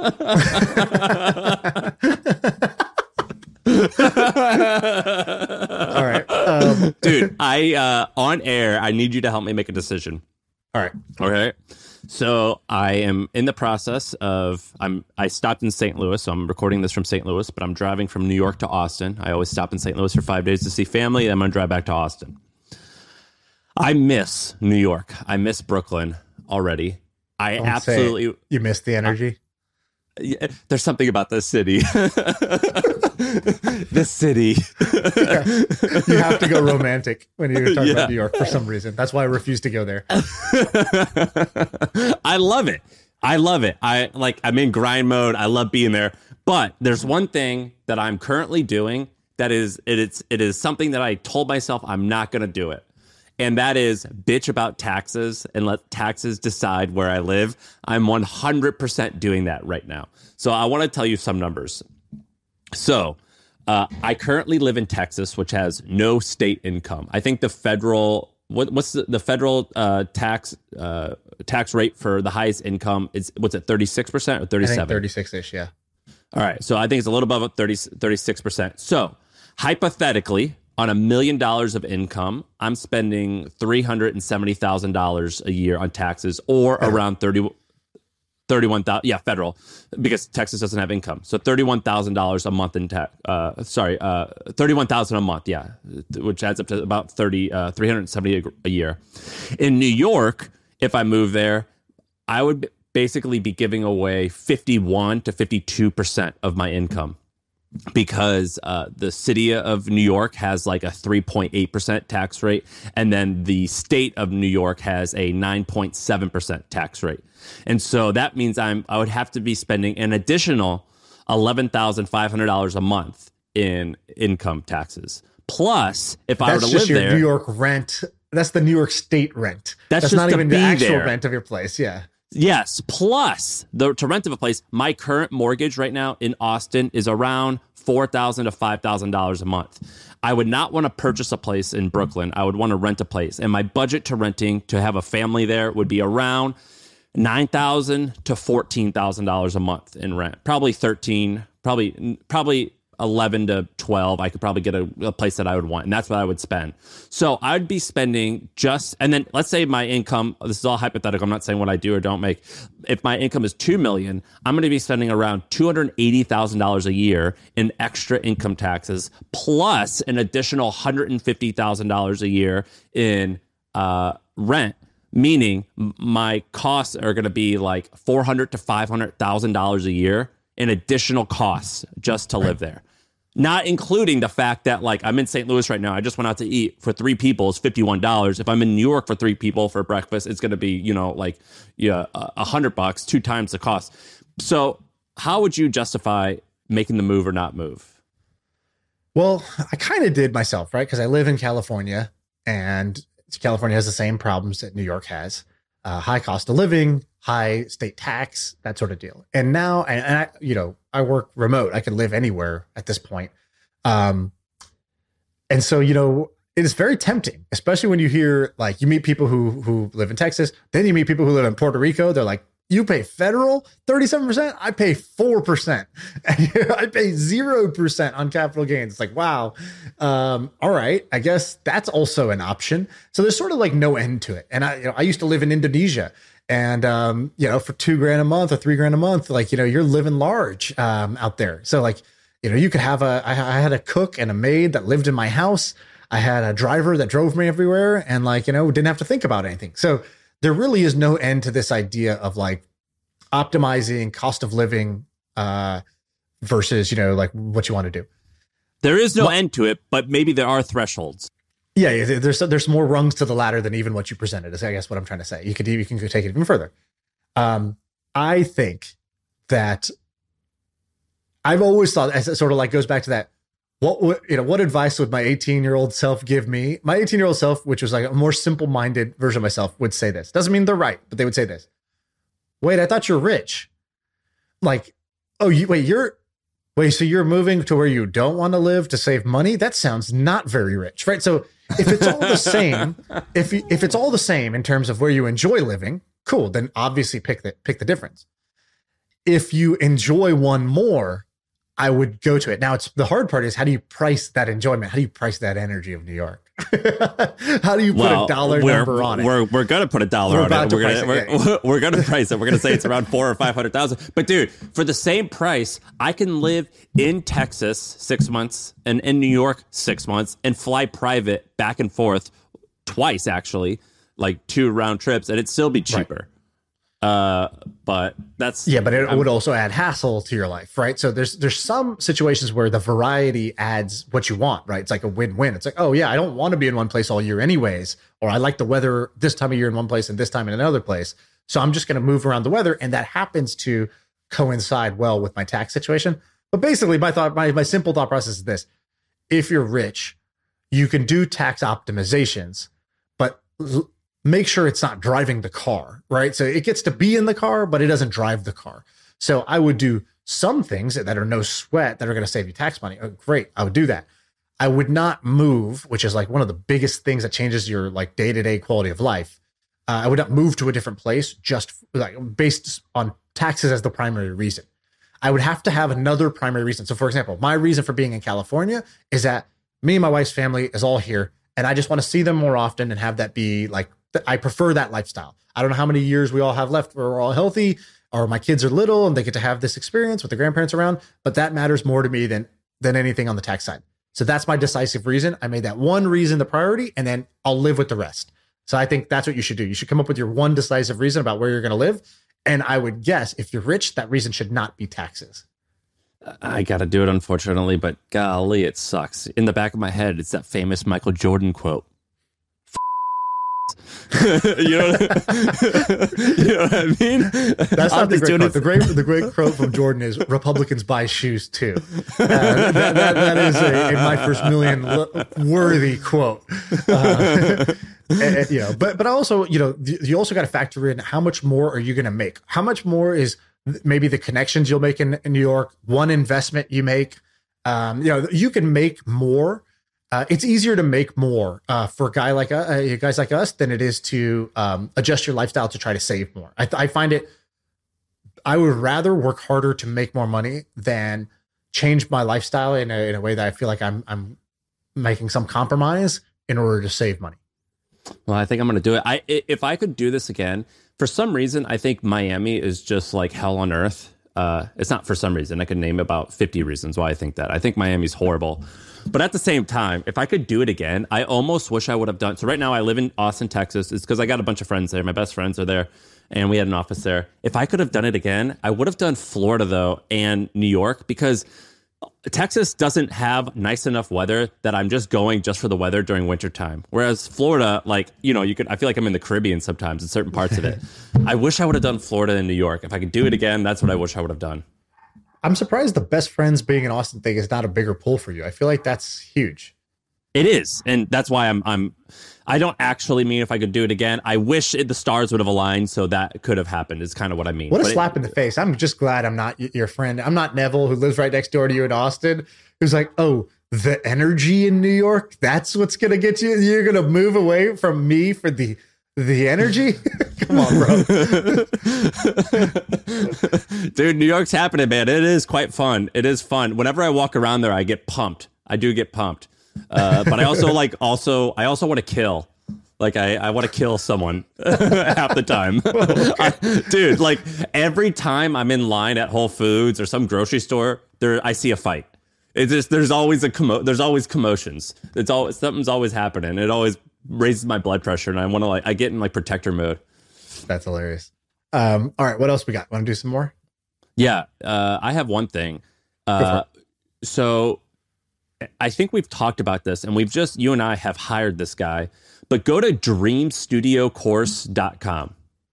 All right, dude. On air, I need you to help me make a decision. All right. Okay. So I am in the process of I stopped in St. Louis, so I'm recording this from St. Louis, but I'm driving from New York to Austin. I always stop in St. Louis for 5 days to see family, and I'm going to drive back to Austin. I miss New York. I miss Brooklyn already. You miss the energy. Yeah, there's something about this city. This city. Yeah. You have to go romantic when you talk about New York for some reason. That's why I refuse to go there. I love it. I'm in grind mode. I love being there. But there's one thing that I'm currently doing that it is something that I told myself I'm not going to do it. And that is bitch about taxes and let taxes decide where I live. I'm 100% doing that right now. So I want to tell you some numbers. So I currently live in Texas, which has no state income. I think the federal what's the federal tax rate for the highest income is 36% or 37? I think 36-ish, yeah. All right, so I think it's a little above 36%. So hypothetically, on $1 million of income, I'm spending $370,000 a year on taxes, or around 31,000. Yeah, federal, because Texas doesn't have income. So $31,000 a month in tax. $31,000 a month. Yeah, which adds up to about $370 a year. In New York, if I move there, I would basically be giving away 51 to 52% of my income. Because the city of New York has like a 3.8% tax rate, and then the state of New York has a 9.7% tax rate. And so that means I would have to be spending an additional $11,500 a month in income taxes. Plus, if I were to live there, New York rent. That's the New York state rent. That's just not to even be the actual there. rent of your place. Yeah. Yes, plus to rent of a place, my current mortgage right now in Austin is around $4,000 to $5,000 a month. I would not want to purchase a place in Brooklyn. I would want to rent a place. And my budget to renting to have a family there would be around $9,000 to $14,000 a month in rent. Probably 13, probably 11 to 12. I could probably get a place that I would want, and that's what I would spend. So I'd be spending and then let's say my income, this is all hypothetical, I'm not saying what I do or don't make. If my income is $2 million, I'm going to be spending around $280,000 a year in extra income taxes, plus an additional $150,000 a year in rent. Meaning my costs are going to be like $400,000 to $500,000 a year in additional costs just to live there. Not including the fact that, like, I'm in St. Louis right now. I just went out to eat for 3 people. It's $51. If I'm in New York for 3 people for breakfast, it's going to be, $100, 2 times the cost. So how would you justify making the move or not move? Well, I kind of did myself, right? Because I live in California, and California has the same problems that New York has. High cost of living, high state tax, that sort of deal. And now, I work remote. I can live anywhere at this point. And so, it is very tempting, especially when you hear, like, you meet people who live in Texas, then you meet people who live in Puerto Rico. They're like, you pay federal 37%, I pay 4%. And I pay 0% on capital gains. It's like, wow. All right. I guess that's also an option. So there's sort of like no end to it. And I used to live in Indonesia, and, for $2,000 a month or $3,000 a month, like, you're living large, out there. So, like, you could have I had a cook and a maid that lived in my house. I had a driver that drove me everywhere, and, like, didn't have to think about anything. So there really is no end to this idea of, like, optimizing cost of living versus, like, what you want to do. There is no end to it, but maybe there are thresholds. Yeah, there's more rungs to the ladder than even what you presented, is I guess what I'm trying to say. You can take it even further. I think that I've always thought, as it sort of like goes back to that, what advice would my 18-year-old self give me? My 18-year-old self, which was like a more simple-minded version of myself, would say this. Doesn't mean they're right, but they would say this. Wait, I thought you're rich. Like, so you're moving to where you don't want to live to save money? That sounds not very rich, right? So if it's all the same, if it's all the same in terms of where you enjoy living, cool, then obviously pick the difference. If you enjoy one more, I would go to it. Now, the hard part is, how do you price that enjoyment? How do you price that energy of New York? How do you put a dollar number on it? We're going to put a dollar on it. We're going to price it. We're going to say it's around 400,000 or 500,000. But dude, for the same price, I can live in Texas 6 months and in New York 6 months and fly private back and forth twice, actually, like 2 round trips, and it'd still be cheaper. Right. But it would also add hassle to your life, right? So there's some situations where the variety adds what you want, right? It's like a win-win. It's like, oh yeah, I don't want to be in one place all year anyways, or I like the weather this time of year in one place and this time in another place. So I'm just going to move around the weather, and that happens to coincide well with my tax situation. But basically, my simple thought process is this: if you're rich, you can do tax optimizations, but make sure it's not driving the car, right? So it gets to be in the car, but it doesn't drive the car. So I would do some things that are no sweat that are going to save you tax money. Oh, great. I would do that. I would not move, which is like one of the biggest things that changes your like day-to-day quality of life. I would not move to a different place just like based on taxes as the primary reason. I would have to have another primary reason. So for example, my reason for being in California is that me and my wife's family is all here, and I just want to see them more often and have that be like, I prefer that lifestyle. I don't know how many years we all have left where we're all healthy, or my kids are little and they get to have this experience with the grandparents around, but that matters more to me than anything on the tax side. So that's my decisive reason. I made that one reason the priority, and then I'll live with the rest. So I think that's what you should do. You should come up with your one decisive reason about where you're going to live. And I would guess if you're rich, that reason should not be taxes. I got to do it, unfortunately, but golly, it sucks. In the back of my head, it's that famous Michael Jordan quote. you know what I mean? That's not the great quote. The great quote from Jordan is Republicans buy shoes too. That is a my first million worthy quote. You know, but also, you know, you also got to factor in how much more are you going to make? How much more is maybe the connections you'll make in New York, one investment you make. You know, you can make more. It's easier to make more for guys like us than it is to adjust your lifestyle to try to save more. I find it. I would rather work harder to make more money than change my lifestyle in a way that I feel like I'm making some compromise in order to save money. Well, I think I'm going to do it. If I could do this again, for some reason, I think Miami is just like hell on earth. It's not for some reason. I could name about 50 reasons why I think that. I think Miami's horrible. But at the same time, if I could do it again, I almost wish I would have done. So right now I live in Austin, Texas. It's because I got a bunch of friends there. My best friends are there. And we had an office there. If I could have done it again, I would have done Florida, though, and New York, because Texas doesn't have nice enough weather that I'm just going just for the weather during wintertime. Whereas Florida, like, you know, I feel like I'm in the Caribbean sometimes in certain parts of it. I wish I would have done Florida and New York. If I could do it again, that's what I wish I would have done. I'm surprised the best friends being in Austin thing is not a bigger pull for you. I feel like that's huge. It is. And that's why I don't actually mean if I could do it again. I wish the stars would have aligned so that could have happened is kind of what I mean. What a slap in the face. I'm just glad I'm not your friend. I'm not Neville, who lives right next door to you in Austin, who's like, oh, the energy in New York, that's what's going to get you. You're going to move away from me for the energy? Come on, bro. Dude, New York's happening, man. It is quite fun. It is fun. Whenever I walk around there, I get pumped. I do get pumped. But I also I also want to kill. Like I want to kill someone half the time. Dude, like every time I'm in line at Whole Foods or some grocery store, I see a fight. It's just there's always commotions. Something's always happening. It always raises my blood pressure, and I get in like protector mode. That's hilarious. All right, what else we got? Want to do some more? Yeah, I have one thing. So I think we've talked about this, and you and I have hired this guy, but go to dreamstudiocourse.com.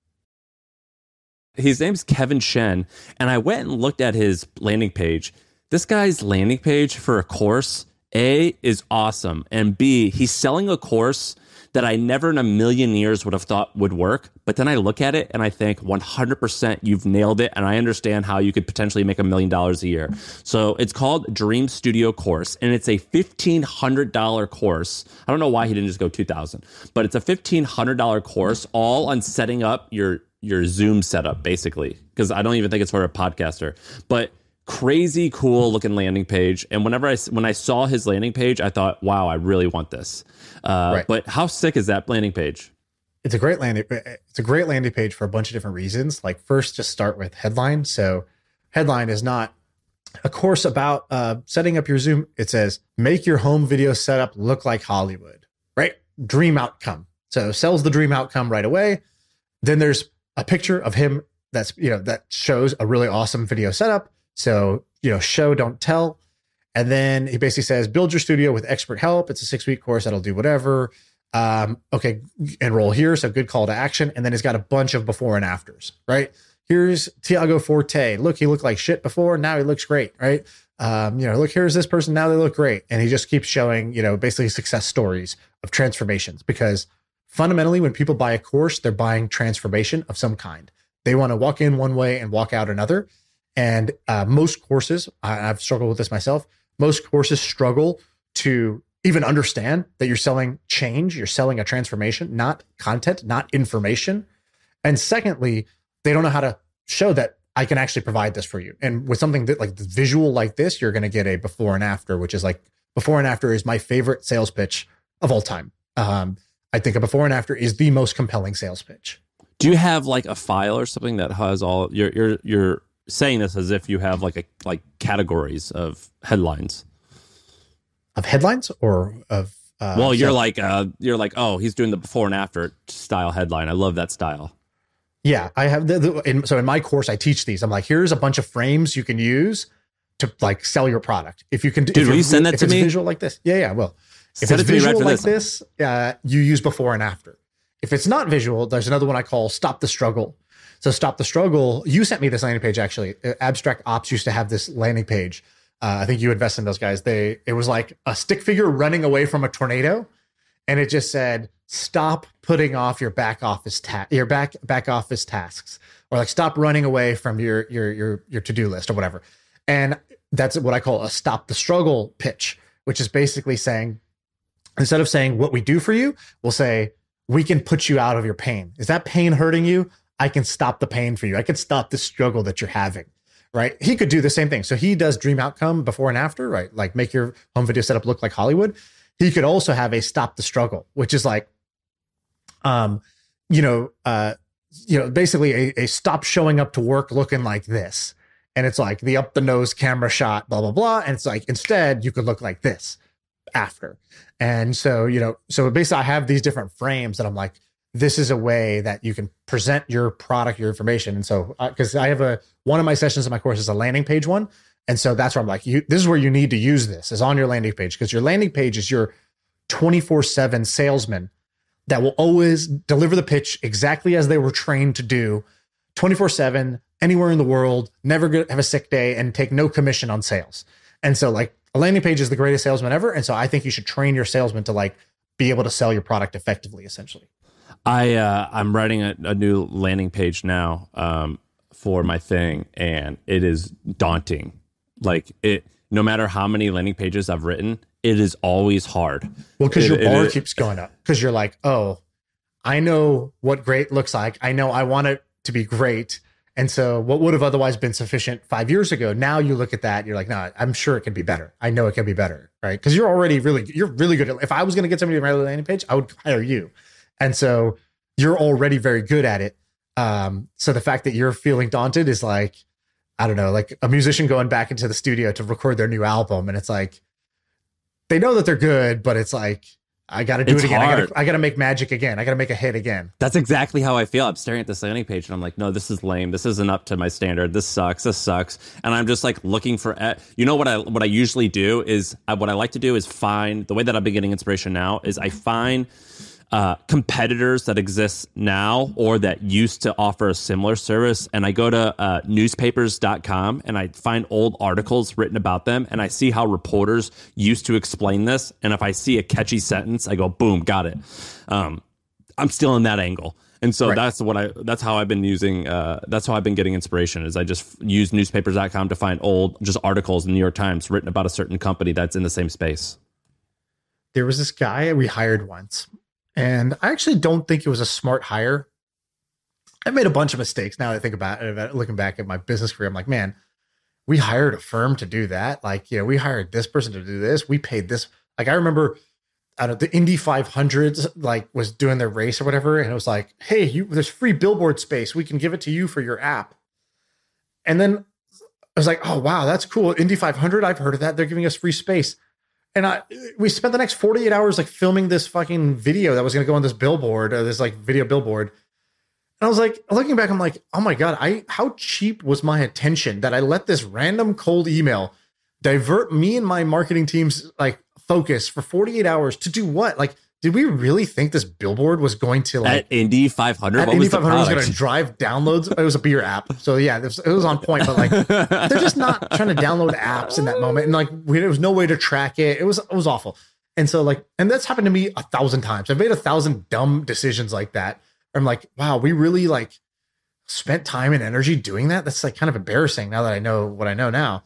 His name's Kevin Shen, and I went and looked at his landing page. This guy's landing page for a course, A, is awesome, and B, he's selling a course that I never in a million years would have thought would work. But then I look at it and I think 100% you've nailed it. And I understand how you could potentially make $1 million a year. So it's called Dream Studio Course, and it's a $1,500 course. I don't know why he didn't just go $2,000, but it's a $1,500 course all on setting up your Zoom setup, basically. Because I don't even think it's for a podcaster, but crazy cool looking landing page. And when I saw his landing page, I thought, wow, I really want this. Right. But how sick is that landing page? It's a great landing page for a bunch of different reasons. Like, first, just start with headline. So headline is not a course about setting up your Zoom. It says, make your home video setup look like Hollywood, right? Dream outcome. So sells the dream outcome right away. Then there's a picture of him that shows a really awesome video setup. So, show, don't tell. And then he basically says, build your studio with expert help. It's a 6-week course that'll do whatever. Okay, enroll here. So good call to action. And then he's got a bunch of before and afters, right? Here's Tiago Forte. Look, he looked like shit before. Now he looks great, right? Look, here's this person. Now they look great. And he just keeps showing, basically success stories of transformations, because fundamentally when people buy a course, they're buying transformation of some kind. They want to walk in one way and walk out another. And most courses, I've struggled with this myself, most courses struggle to even understand that you're selling change, you're selling a transformation, not content, not information. And secondly, they don't know how to show that I can actually provide this for you. And with something that like the visual like this, you're going to get a before and after, which is like before and after is my favorite sales pitch of all time. I think a before and after is the most compelling sales pitch. Do you have like a file or something that has all you're saying this as if you have like categories of headlines? Of headlines or of you're like, oh, he's doing the before and after style headline. I love that style. Yeah, I have so in my course I teach these. I'm like, here's a bunch of frames you can use to like sell your product. If you can do, dude, will you send that to me? Visual like this, yeah. Well, if it's visual like this, you use before and after. if it's not visual, there's another one I call Stop the Struggle. So Stop the Struggle, you sent me this landing page, actually. Abstract Ops used to have this landing page. I think you invest in those guys. It was like a stick figure running away from a tornado. And it just said, stop putting off your back office back office tasks, or like stop running away from your to-do list or whatever. And that's what I call a Stop the Struggle pitch, which is basically saying, instead of saying what we do for you, we'll say, we can put you out of your pain. Is that pain hurting you? I can stop the pain for you. I can stop the struggle that you're having, right? He could do the same thing. So he does dream outcome before and after, right? Like make your home video setup look like Hollywood. He could also have a Stop the Struggle, which is like, basically a stop showing up to work looking like this. And it's like the up the nose camera shot, blah, blah, blah. And it's like, instead you could look like this after. And so, so basically I have these different frames that I'm like, this is a way that you can present your product, your information. And so, because I have one of my sessions in my course is a landing page one. And so that's where I'm like, this is where you need to use this, is on your landing page, because your landing page is your 24/7 salesman that will always deliver the pitch exactly as they were trained to do, 24/7, anywhere in the world, never have a sick day, and take no commission on sales. And so like a landing page is the greatest salesman ever. And so I think you should train your salesman to like be able to sell your product effectively, essentially. I'm writing a new landing page now for my thing, and it is daunting. Like no matter how many landing pages I've written, it is always hard. Well, because your bar keeps going up. Because you're like, oh, I know what great looks like. I know I want it to be great. And so what would have otherwise been sufficient 5 years ago, now you look at that and you're like, no, I'm sure it can be better. I know it can be better, right? Because you're really good at, if I was going to get somebody to write a landing page, I would hire you. And so you're already very good at it. So the fact that you're feeling daunted is like, I don't know, like a musician going back into the studio to record their new album. And it's like, they know that they're good, but it's like, I got to do it again. I got to make magic again. I got to make a hit again. That's exactly how I feel. I'm staring at this landing page and I'm like, no, this is lame. This isn't up to my standard. This sucks. And I'm just like looking for, what I usually do is what I like to do is find, the way that I've been getting inspiration now is I find competitors that exist now or that used to offer a similar service. And I go to newspapers.com and I find old articles written about them. And I see how reporters used to explain this. And if I see a catchy sentence, I go, boom, got it. I'm still in that angle. And so that's how I've been using, that's how I've been getting inspiration, is I just use newspapers.com to find old just articles in the New York Times written about a certain company that's in the same space. There was this guy we hired once. And I actually don't think it was a smart hire. I made a bunch of mistakes now that I think about it, looking back at my business career. I'm like, man, we hired a firm to do that. Like, we hired this person to do this. We paid this. Like, I remember the Indy 500s, like, was doing their race or whatever. And it was like, hey, there's free billboard space. We can give it to you for your app. And then I was like, oh, wow, that's cool. Indy 500, I've heard of that. They're giving us free space. And we spent the next 48 hours like filming this fucking video that was going to go on this billboard, this like video billboard. And I was like, looking back, I'm like, oh my God, how cheap was my attention that I let this random cold email divert me and my marketing team's like focus for 48 hours to do what? Like, did we really think this billboard was going to like at Indy 500? At Indy 500 was going to drive downloads? It was a beer app, so yeah, it was on point. But like, they're just not trying to download apps in that moment, and like, there was no way to track it. It was awful. And so like, and that's happened to me 1,000 times. I've made 1,000 dumb decisions like that. I'm like, wow, we really like spent time and energy doing that. That's like kind of embarrassing now that I know what I know now.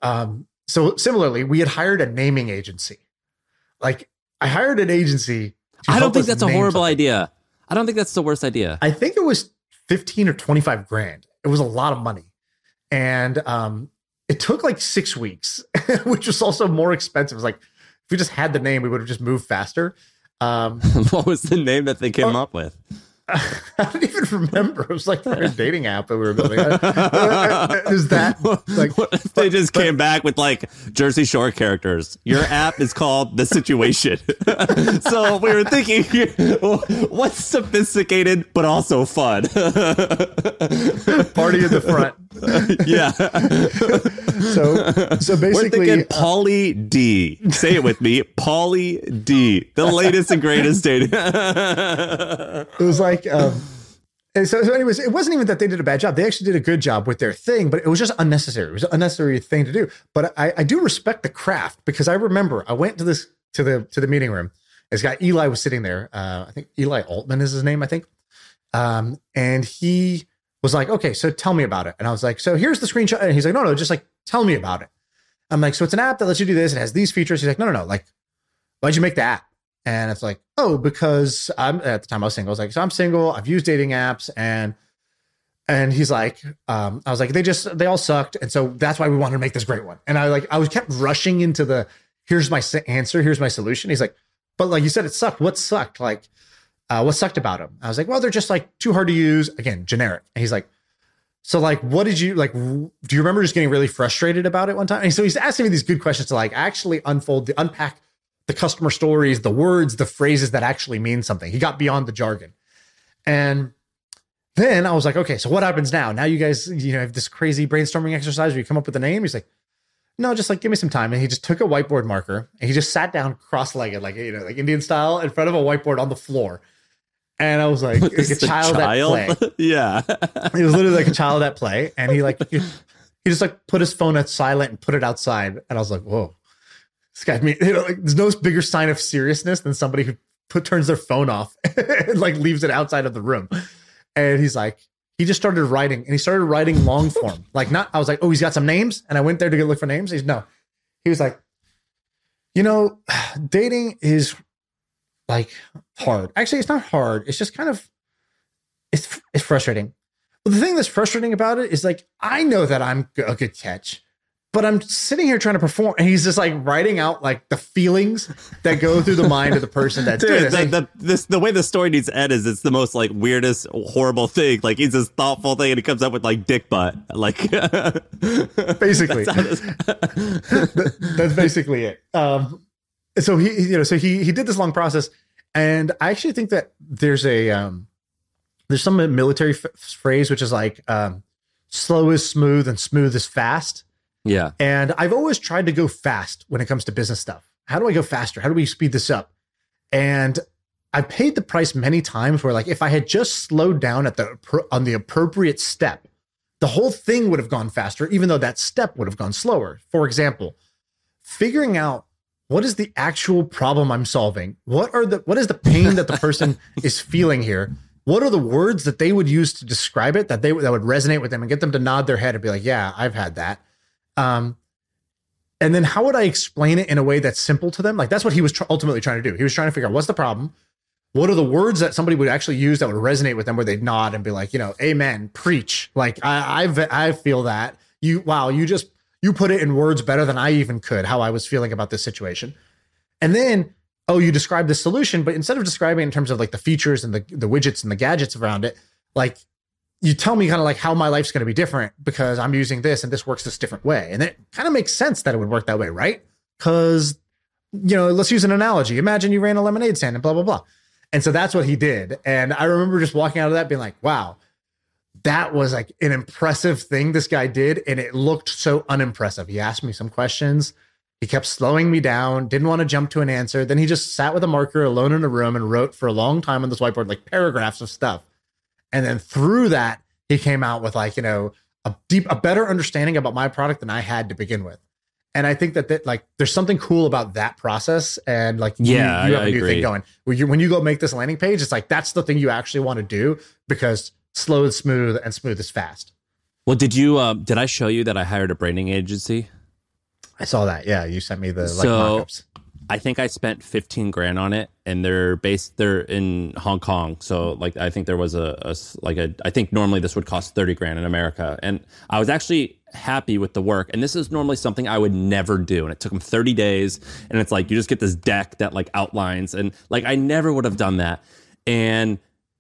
So similarly, we had hired a naming agency. Like, I hired an agency. I don't think that's a horrible idea. I don't think that's the worst idea. I think it was 15 or 25 grand. It was a lot of money. And it took like 6 weeks, which was also more expensive. It was like, if we just had the name, we would have just moved faster. What was the name that they came up with? I don't even remember. It was like a dating app that we were building. Is that like, what if they just came back with like Jersey Shore characters? Your app is called The Situation. So we were thinking, what's sophisticated but also fun? Party in the front. Yeah. So We're basically, thinking Pauly D. Say it with me. Pauly D. The latest and greatest dating. it was like, and so anyways, it wasn't even that they did a bad job. They actually did a good job with their thing, but it was just unnecessary. It was an unnecessary thing to do. But I do respect the craft, because I remember I went to the meeting room. This guy Eli was sitting there. I think Eli Altman is his name, I think. And he was like, okay, so tell me about it. And I was like, so here's the screenshot. And he's like, no, just like, tell me about it. I'm like, so it's an app that lets you do this. It has these features. He's like, no. Like, why'd you make the app? And it's like, oh, because at the time I was single. I was like, so I'm single. I've used dating apps. And he's like, I was like, they all sucked. And so that's why we wanted to make this great one. And I was kept rushing into here's my answer. Here's my solution. He's like, but like you said, it sucked. What sucked? Like, what sucked about them? I was like, well, they're just like too hard to use. Again, generic. And he's like, so like, what did you like? Do you remember just getting really frustrated about it one time? And so he's asking me these good questions to like actually unpack the customer stories, the words, the phrases that actually mean something. He got beyond the jargon. And then I was like, okay, so what happens now? Now you guys, have this crazy brainstorming exercise where you come up with a name. He's like, no, just like give me some time. And he just took a whiteboard marker and he just sat down cross-legged, like Indian style, in front of a whiteboard on the floor. And I was like, it's a child at play. Yeah. It was literally like a child at play. And he just like put his phone at silent and put it outside. And I was like, whoa, this guy, there's no bigger sign of seriousness than somebody who turns their phone off and like leaves it outside of the room. And he's like, he just started writing, and he started writing long form. I was like, oh, he's got some names. And I went there to look for names. He was like, dating is like hard. Actually, it's not hard. It's just kind of, it's frustrating. But the thing that's frustrating about it is like, I know that I'm a good catch, but I'm sitting here trying to perform. And he's just like writing out like the feelings that go through the mind of the person that's doing it. The way the story needs to end is it's the most like weirdest, horrible thing. Like he's this thoughtful thing and he comes up with like dick butt. Like basically, that's basically it. So he did this long process, and I actually think that there's some military phrase, which is like slow is smooth and smooth is fast. Yeah. And I've always tried to go fast when it comes to business stuff. How do I go faster? How do we speed this up? And I paid the price many times where like, if I had just slowed down on the appropriate step, the whole thing would have gone faster, even though that step would have gone slower. For example, figuring out what is the actual problem I'm solving? What is the pain that the person is feeling here? What are the words that they would use to describe it that would resonate with them and get them to nod their head and be like, yeah, I've had that. And then how would I explain it in a way that's simple to them? Like that's what he was ultimately trying to do. He was trying to figure out what's the problem. What are the words that somebody would actually use that would resonate with them, where they'd nod and be like, amen, preach. Like I feel that you put it in words better than I even could, how I was feeling about this situation. And then, you described the solution, but instead of describing it in terms of like the features and the widgets and the gadgets around it, like you tell me kind of like how my life's going to be different because I'm using this and this works this different way. And it kind of makes sense that it would work that way, right? Because, let's use an analogy. Imagine you ran a lemonade stand and blah, blah, blah. And so that's what he did. And I remember just walking out of that being like, wow, that was like an impressive thing this guy did. And it looked so unimpressive. He asked me some questions. He kept slowing me down, didn't want to jump to an answer. Then he just sat with a marker alone in a room and wrote for a long time on this whiteboard, like paragraphs of stuff. And then through that, he came out with like, a better understanding about my product than I had to begin with. And I think that like, there's something cool about that process. And like, you have a new thing going. When you go make this landing page, it's like, that's the thing you actually want to do, because slow is smooth and smooth is fast. Well, did I show you that I hired a branding agency? I saw that. Yeah. You sent me the markups. I think I spent $15,000 on it, and they're in Hong Kong. So like, I think there was I think normally this would cost $30,000 in America. And I was actually happy with the work. And this is normally something I would never do. And it took them 30 days. And it's like, you just get this deck that like outlines, and like, I never would have done that. And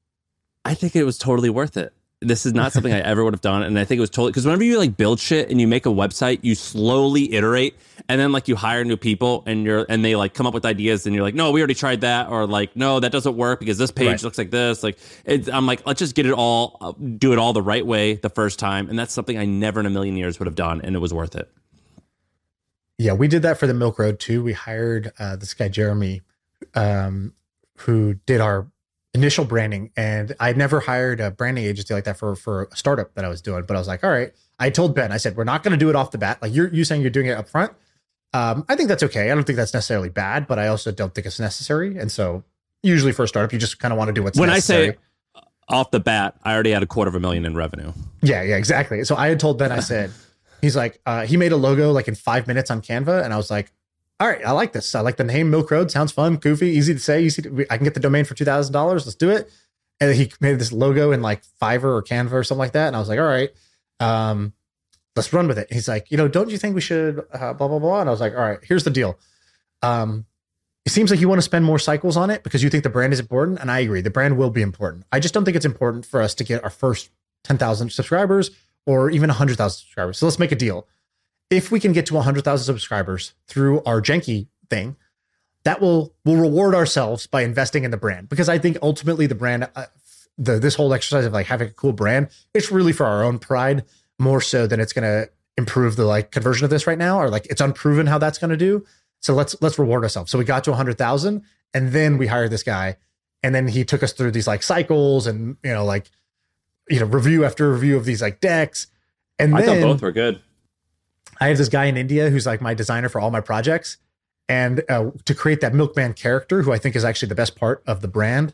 I think it was totally worth it. This is not something I ever would have done. And I think it was totally, because whenever you like build shit and you make a website, you slowly iterate. and then like you hire new people and they like come up with ideas and you're like, no, we already tried that, or like, no, that doesn't work because this page looks like this. Like I'm like, let's just get it all, do it all the right way the first time. And that's something I never in a million years would have done, and it was worth it. Yeah, we did that for the Milk Road too. We hired this guy Jeremy, who did our initial branding, and I'd never hired a branding agency like that for a startup that I was doing. But I was like, all right. I told Ben, I said, we're not going to do it off the bat. Like you saying you're doing it up front. I think that's okay. I don't think that's necessarily bad, but I also don't think it's necessary. And so usually for a startup, you just kind of want to do what's necessary. When I say off the bat, I already had $250,000 in revenue. Yeah, exactly. So I had told Ben, I said, he's like, he made a logo like in 5 minutes on Canva. And I was like, all right, I like this. I like the name Milk Road. Sounds fun, goofy, easy to say. I can get the domain for $2,000. Let's do it. And he made this logo in like Fiverr or Canva or something like that. And I was like, all right, let's run with it. And he's like, don't you think we should blah, blah, blah. And I was like, all right, here's the deal. It seems like you want to spend more cycles on it because you think the brand is important. And I agree. The brand will be important. I just don't think it's important for us to get our first 10,000 subscribers or even 100,000 subscribers. So let's make a deal. If we can get to 100,000 subscribers through our Janky thing, that we'll reward ourselves by investing in the brand, because I think ultimately the brand, this whole exercise of like having a cool brand, it's really for our own pride more so than it's going to improve the like conversion of this right now, or like it's unproven how that's going to do. So let's reward ourselves. So we got to 100,000 and then we hired this guy, and then he took us through these like cycles and, review after review of these like decks. And I then thought both were good. I have this guy in India who's like my designer for all my projects. And to create that milkman character, who I think is actually the best part of the brand,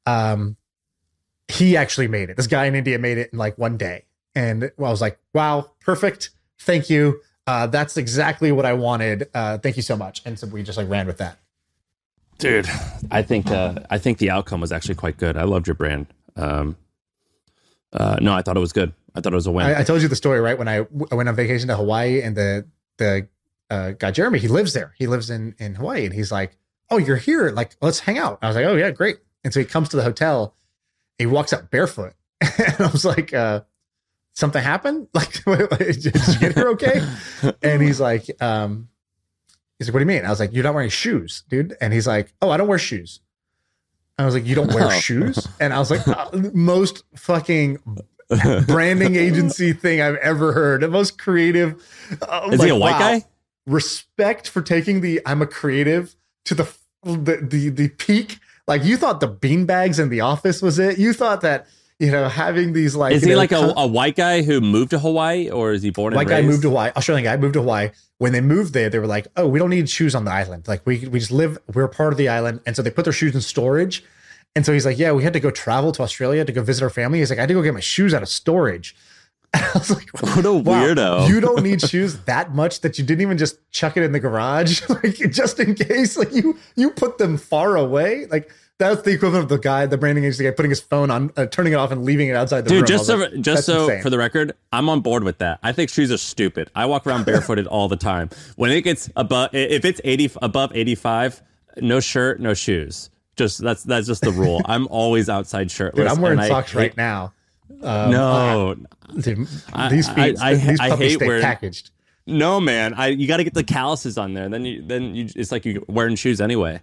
he actually made it. This guy in India made it in like one day. And I was like, wow, perfect. Thank you. That's exactly what I wanted. Thank you so much. And so we just like ran with that. Dude, I think the outcome was actually quite good. I loved your brand. No, I thought it was good. I thought it was a win. I told you the story, right? When I went on vacation to Hawaii, and the guy Jeremy, he lives there. He lives in Hawaii, and he's like, "Oh, you're here? Like, let's hang out." I was like, "Oh yeah, great." And so he comes to the hotel. He walks out barefoot, and I was like, "Something happened? Like, did you get here okay?" And he's like, "What do you mean?" I was like, "You're not wearing shoes, dude." And he's like, "Oh, I don't wear shoes." I was like, "You don't wear shoes?" And I was like, most fucking branding agency thing I've ever heard. The most creative. Is he a white guy? Respect for taking the I'm a creative to the peak. Like, you thought the beanbags in The Office was it. You thought that, having these like. Is he like a white guy who moved to Hawaii, or is he born and raised? White guy moved to Hawaii. Australian guy moved to Hawaii. When they moved there, they were like, "Oh, we don't need shoes on the island. Like we just live. We're part of the island." And so they put their shoes in storage. And so he's like, "Yeah, we had to go travel to Australia to go visit our family." He's like, "I had to go get my shoes out of storage." And I was like, "What a weirdo! You don't need shoes that much that you didn't even just chuck it in the garage, like just in case. Like you put them far away. Like that's the equivalent of the branding agency guy putting his phone on, turning it off, and leaving it outside the room." Dude, just so for the record, I'm on board with that. I think shoes are stupid. I walk around barefooted all the time. When it gets above 85, no shirt, no shoes. That's just the rule. I'm always outside shirtless. Dude, I'm wearing socks right now. No, dude, these feet, these puppies stay packaged. No, man, you got to get the calluses on there. Then you, it's like you're wearing shoes anyway.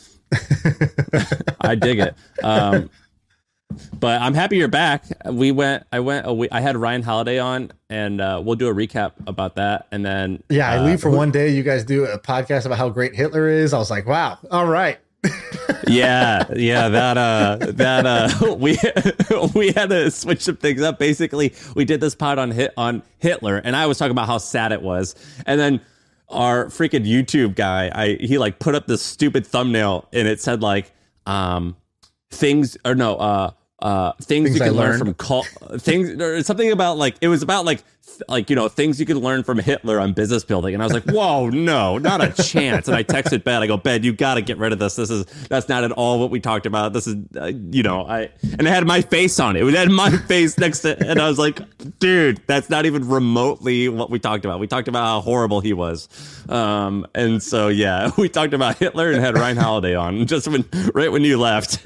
I dig it. But I'm happy you're back. I had Ryan Holiday on, and we'll do a recap about that. And then I leave for one day. You guys do a podcast about how great Hitler is. I was like, wow, all right. yeah, that we had to switch some things up. Basically, we did this pod on Hitler, and I was talking about how sad it was, and then our freaking YouTube guy, he like put up this stupid thumbnail, and it said like things you can learn from things, or something about like, it was about like things you could learn from Hitler on business building. And I was like, whoa, no, not a chance. And I texted Ben, I go, Ben, you got to get rid of this. That's not at all what we talked about. This is, and it had my face on it. It had my face next to it. And I was like, dude, that's not even remotely what we talked about. We talked about how horrible he was. And so, yeah, we talked about Hitler and had Ryan Holiday on just right when you left.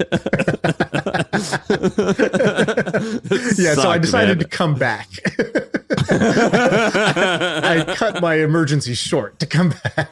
So I decided to come back. I I cut my emergency short to come back.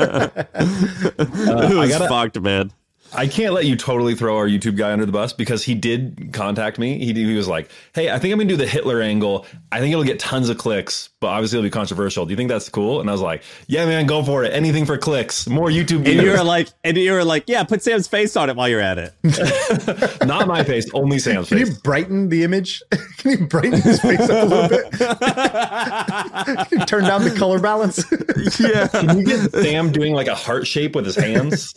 It was fucked, man. I can't let you totally throw our YouTube guy under the bus because he did contact me. He was like, hey, I think I'm going to do the Hitler angle. I think it'll get tons of clicks, but obviously it'll be controversial. Do you think that's cool? And I was like, yeah, man, go for it. Anything for clicks. More YouTube videos. And you were like, yeah, put Sam's face on it while you're at it. Not my face, only Sam's face. Can you brighten the image? Can you brighten his face up a little bit? Can you turn down the color balance? Yeah. Can you get Sam doing like a heart shape with his hands?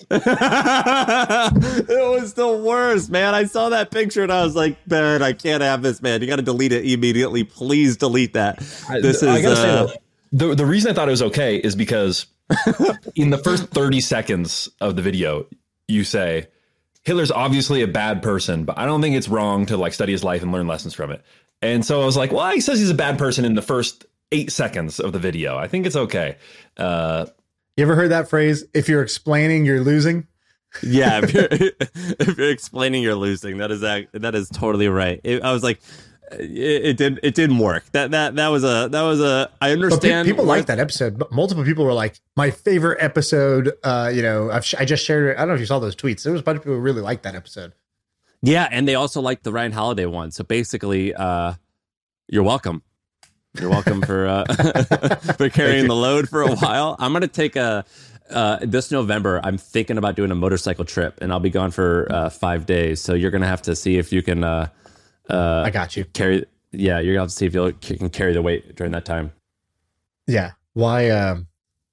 It was the worst, man. I saw that picture and I was like, man, I can't have this, man. You got to delete it immediately. Please delete that. I gotta say, though, the reason I thought it was okay is because in the first 30 seconds of the video, you say, Hitler's obviously a bad person, but I don't think it's wrong to like study his life and learn lessons from it. And so I was like, well, he says he's a bad person in the first 8 seconds of the video. I think it's okay. You ever heard that phrase? If you're explaining, you're losing. Yeah, if you're explaining, you're losing. That is totally right. I was like, it didn't work. That was a. I understand. People like that episode. But multiple people were like, my favorite episode. I just shared it. I don't know if you saw those tweets. There was a bunch of people who really liked that episode. Yeah, and they also liked the Ryan Holiday one. So basically, you're welcome. You're welcome for for carrying the load for a while. I'm gonna take this November, I'm thinking about doing a motorcycle trip, and I'll be gone for 5 days. So you're gonna have to see if you can. I got you. You're gonna have to see if you can carry the weight during that time. Yeah. Why?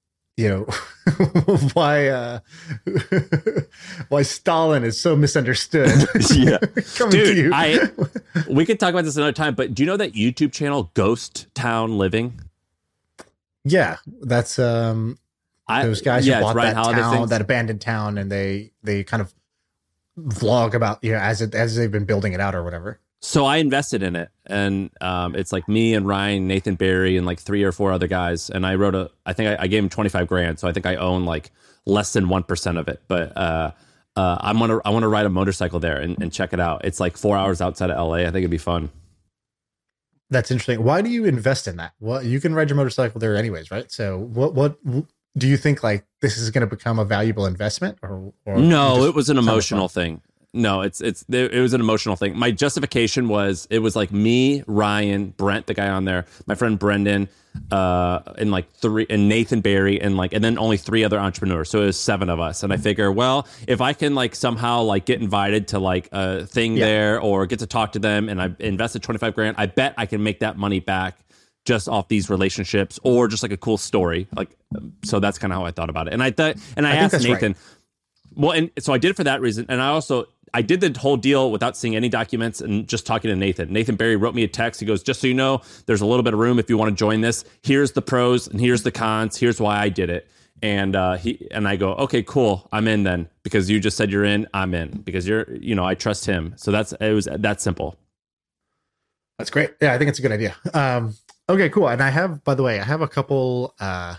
Why Stalin is so misunderstood. Yeah, dude. We could talk about this another time. But do you know that YouTube channel Ghost Town Living? Yeah, that's those guys who bought that town, that abandoned town, and they kind of vlog about as they've been building it out or whatever. So I invested in it, and it's like me and Ryan, Nathan Barry, and like 3 or 4 other guys. And I wrote I think I gave him $25,000, so I think I own like less than 1% of it. But I want to ride a motorcycle there and check it out. It's like 4 hours outside of LA. I think it'd be fun. That's interesting. Why do you invest in that? Well, you can ride your motorcycle there anyways, right? So what do you think, like, this is going to become a valuable investment or no, it was an emotional thing. No, it was an emotional thing. My justification was, it was like me, Ryan, Brent, the guy on there, my friend Brendan, and like 3, and Nathan Barry, and then only 3 other entrepreneurs. So it was 7 of us. And I figure, well, if I can like somehow like get invited to like a thing there, or get to talk to them, and I invested $25,000, I bet I can make that money back just off these relationships, or just like a cool story. Like, so that's kind of how I thought about it. And I asked Nathan, well, and so I did it for that reason. And I did the whole deal without seeing any documents and just talking to Nathan. Nathan Barry wrote me a text. He goes, just so you know, there's a little bit of room if you want to join this. Here's the pros and here's the cons. Here's why I did it. And I go, okay, cool. I'm in then, because you just said you're in. I'm in because I trust him. So it was that simple. That's great. Yeah, I think it's a good idea. Okay, cool. And I have a couple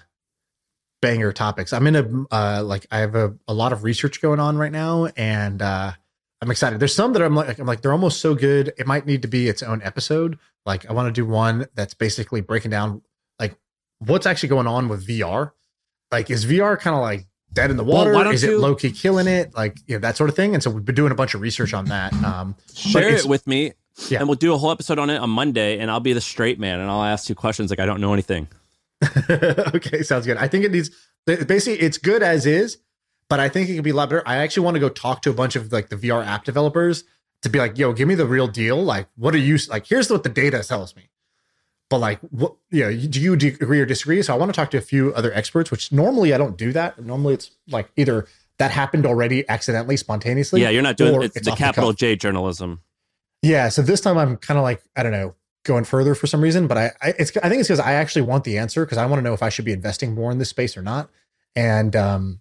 banger topics. I'm in I have a lot of research going on right now, and I'm excited. There's some that I'm like they're almost so good it might need to be its own episode. Like, I want to do one that's basically breaking down like what's actually going on with VR. Like, is VR kind of like dead in the water? Well, is it low key killing it? Like, that sort of thing. And so we've been doing a bunch of research on that. Share it with me. Yeah. And we'll do a whole episode on it on Monday, and I'll be the straight man, and I'll ask you questions like I don't know anything. Okay, sounds good. I think it needs, basically it's good as is, but I think it could be a lot better. I actually want to go talk to a bunch of like the VR app developers to be like, yo, give me the real deal. Like, what are you like? Here's what the data tells me. But like, what, do you agree or disagree? So I want to talk to a few other experts, which normally I don't do that. Normally it's like either that happened already accidentally, spontaneously. Yeah, you're not doing it's the capital J journalism. Yeah, so this time I'm kind of like, I don't know, going further for some reason, but I think it's because I actually want the answer, because I want to know if I should be investing more in this space or not. And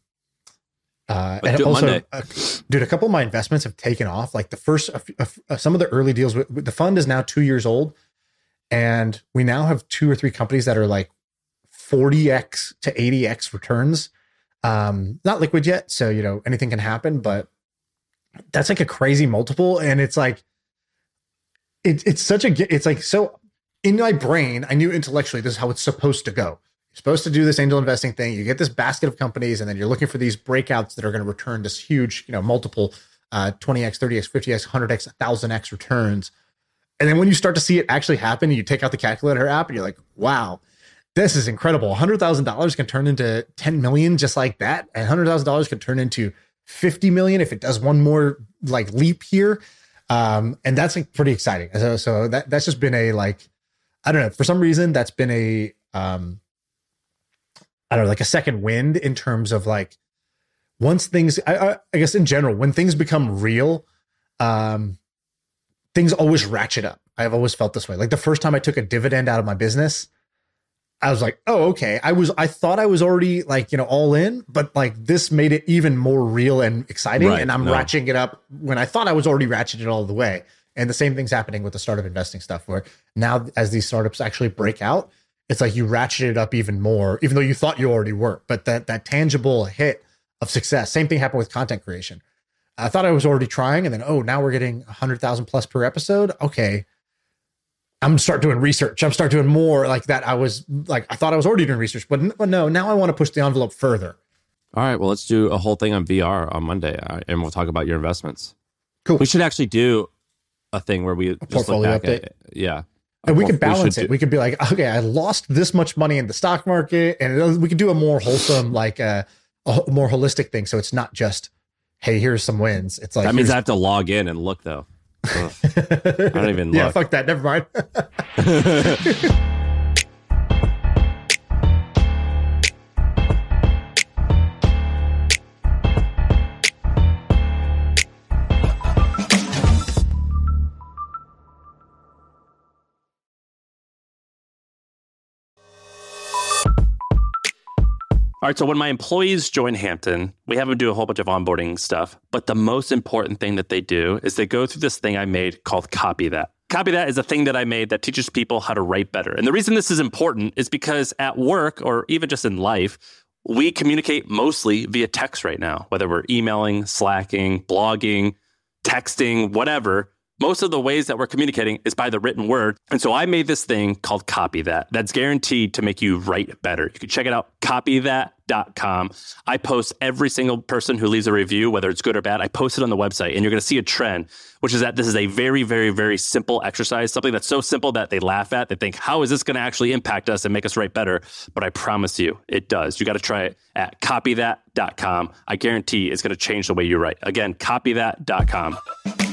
and also, dude, a couple of my investments have taken off. Like the first, some of the early deals, the fund is now 2 years old, and we now have 2 or 3 companies that are like 40x to 80x returns. Not liquid yet, so anything can happen, but that's like a crazy multiple, and it's like. It's like, so in my brain, I knew intellectually this is how it's supposed to go. supposed to do this angel investing thing. You get this basket of companies, and then you're looking for these breakouts that are going to return this huge, multiple 20x, 30x, 50x, 100x, 1000x returns. And then when you start to see it actually happen, you take out the calculator app and you're like, wow, this is incredible. $100,000 can turn into 10 million just like that. And $100,000 can turn into 50 million if it does one more like leap here. And that's like pretty exciting. So that's just been a like, I don't know, for some reason that's been a, I don't know, like a second wind in terms of like, once things, I guess in general, when things become real, things always ratchet up. I've always felt this way. Like the first time I took a dividend out of my business, I was like, oh, okay. I thought I was already like, all in, but like this made it even more real and exciting. Right, and I'm ratcheting it up when I thought I was already ratcheted all the way. And the same thing's happening with the startup investing stuff, where now as these startups actually break out, it's like you ratchet it up even more, even though you thought you already were. But that tangible hit of success. Same thing happened with content creation. I thought I was already trying, and then, now we're getting 100,000 plus per episode. Okay. I'm start doing research. I'm start doing more like that. I was like, I thought I was already doing research, but no, now I want to push the envelope further. All right. Well, let's do a whole thing on VR on Monday, and we'll talk about your investments. Cool. We should actually do a thing where we just portfolio look back update. at it. Yeah. And we could balance it. We could be like, okay, I lost this much money in the stock market, and we could do a more wholesome, like a more holistic thing. So it's not just, hey, here's some wins. It's like, that means I have to log in and look though. I don't even look. Yeah, fuck that. Never mind. All right, so when my employees join Hampton, we have them do a whole bunch of onboarding stuff. But the most important thing that they do is they go through this thing I made called Copy That. Copy That is a thing that I made that teaches people how to write better. And the reason this is important is because at work, or even just in life, we communicate mostly via text right now, whether we're emailing, Slacking, blogging, texting, whatever. Most of the ways that we're communicating is by the written word. And so I made this thing called Copy That. That's guaranteed to make you write better. You can check it out, copythat.com. I post every single person who leaves a review, whether it's good or bad. I post it on the website, and you're going to see a trend, which is that this is a very, very, very simple exercise, something that's so simple that they laugh at. They think, how is this going to actually impact us and make us write better? But I promise you, it does. You got to try it at copythat.com. I guarantee it's going to change the way you write. Again, copythat.com.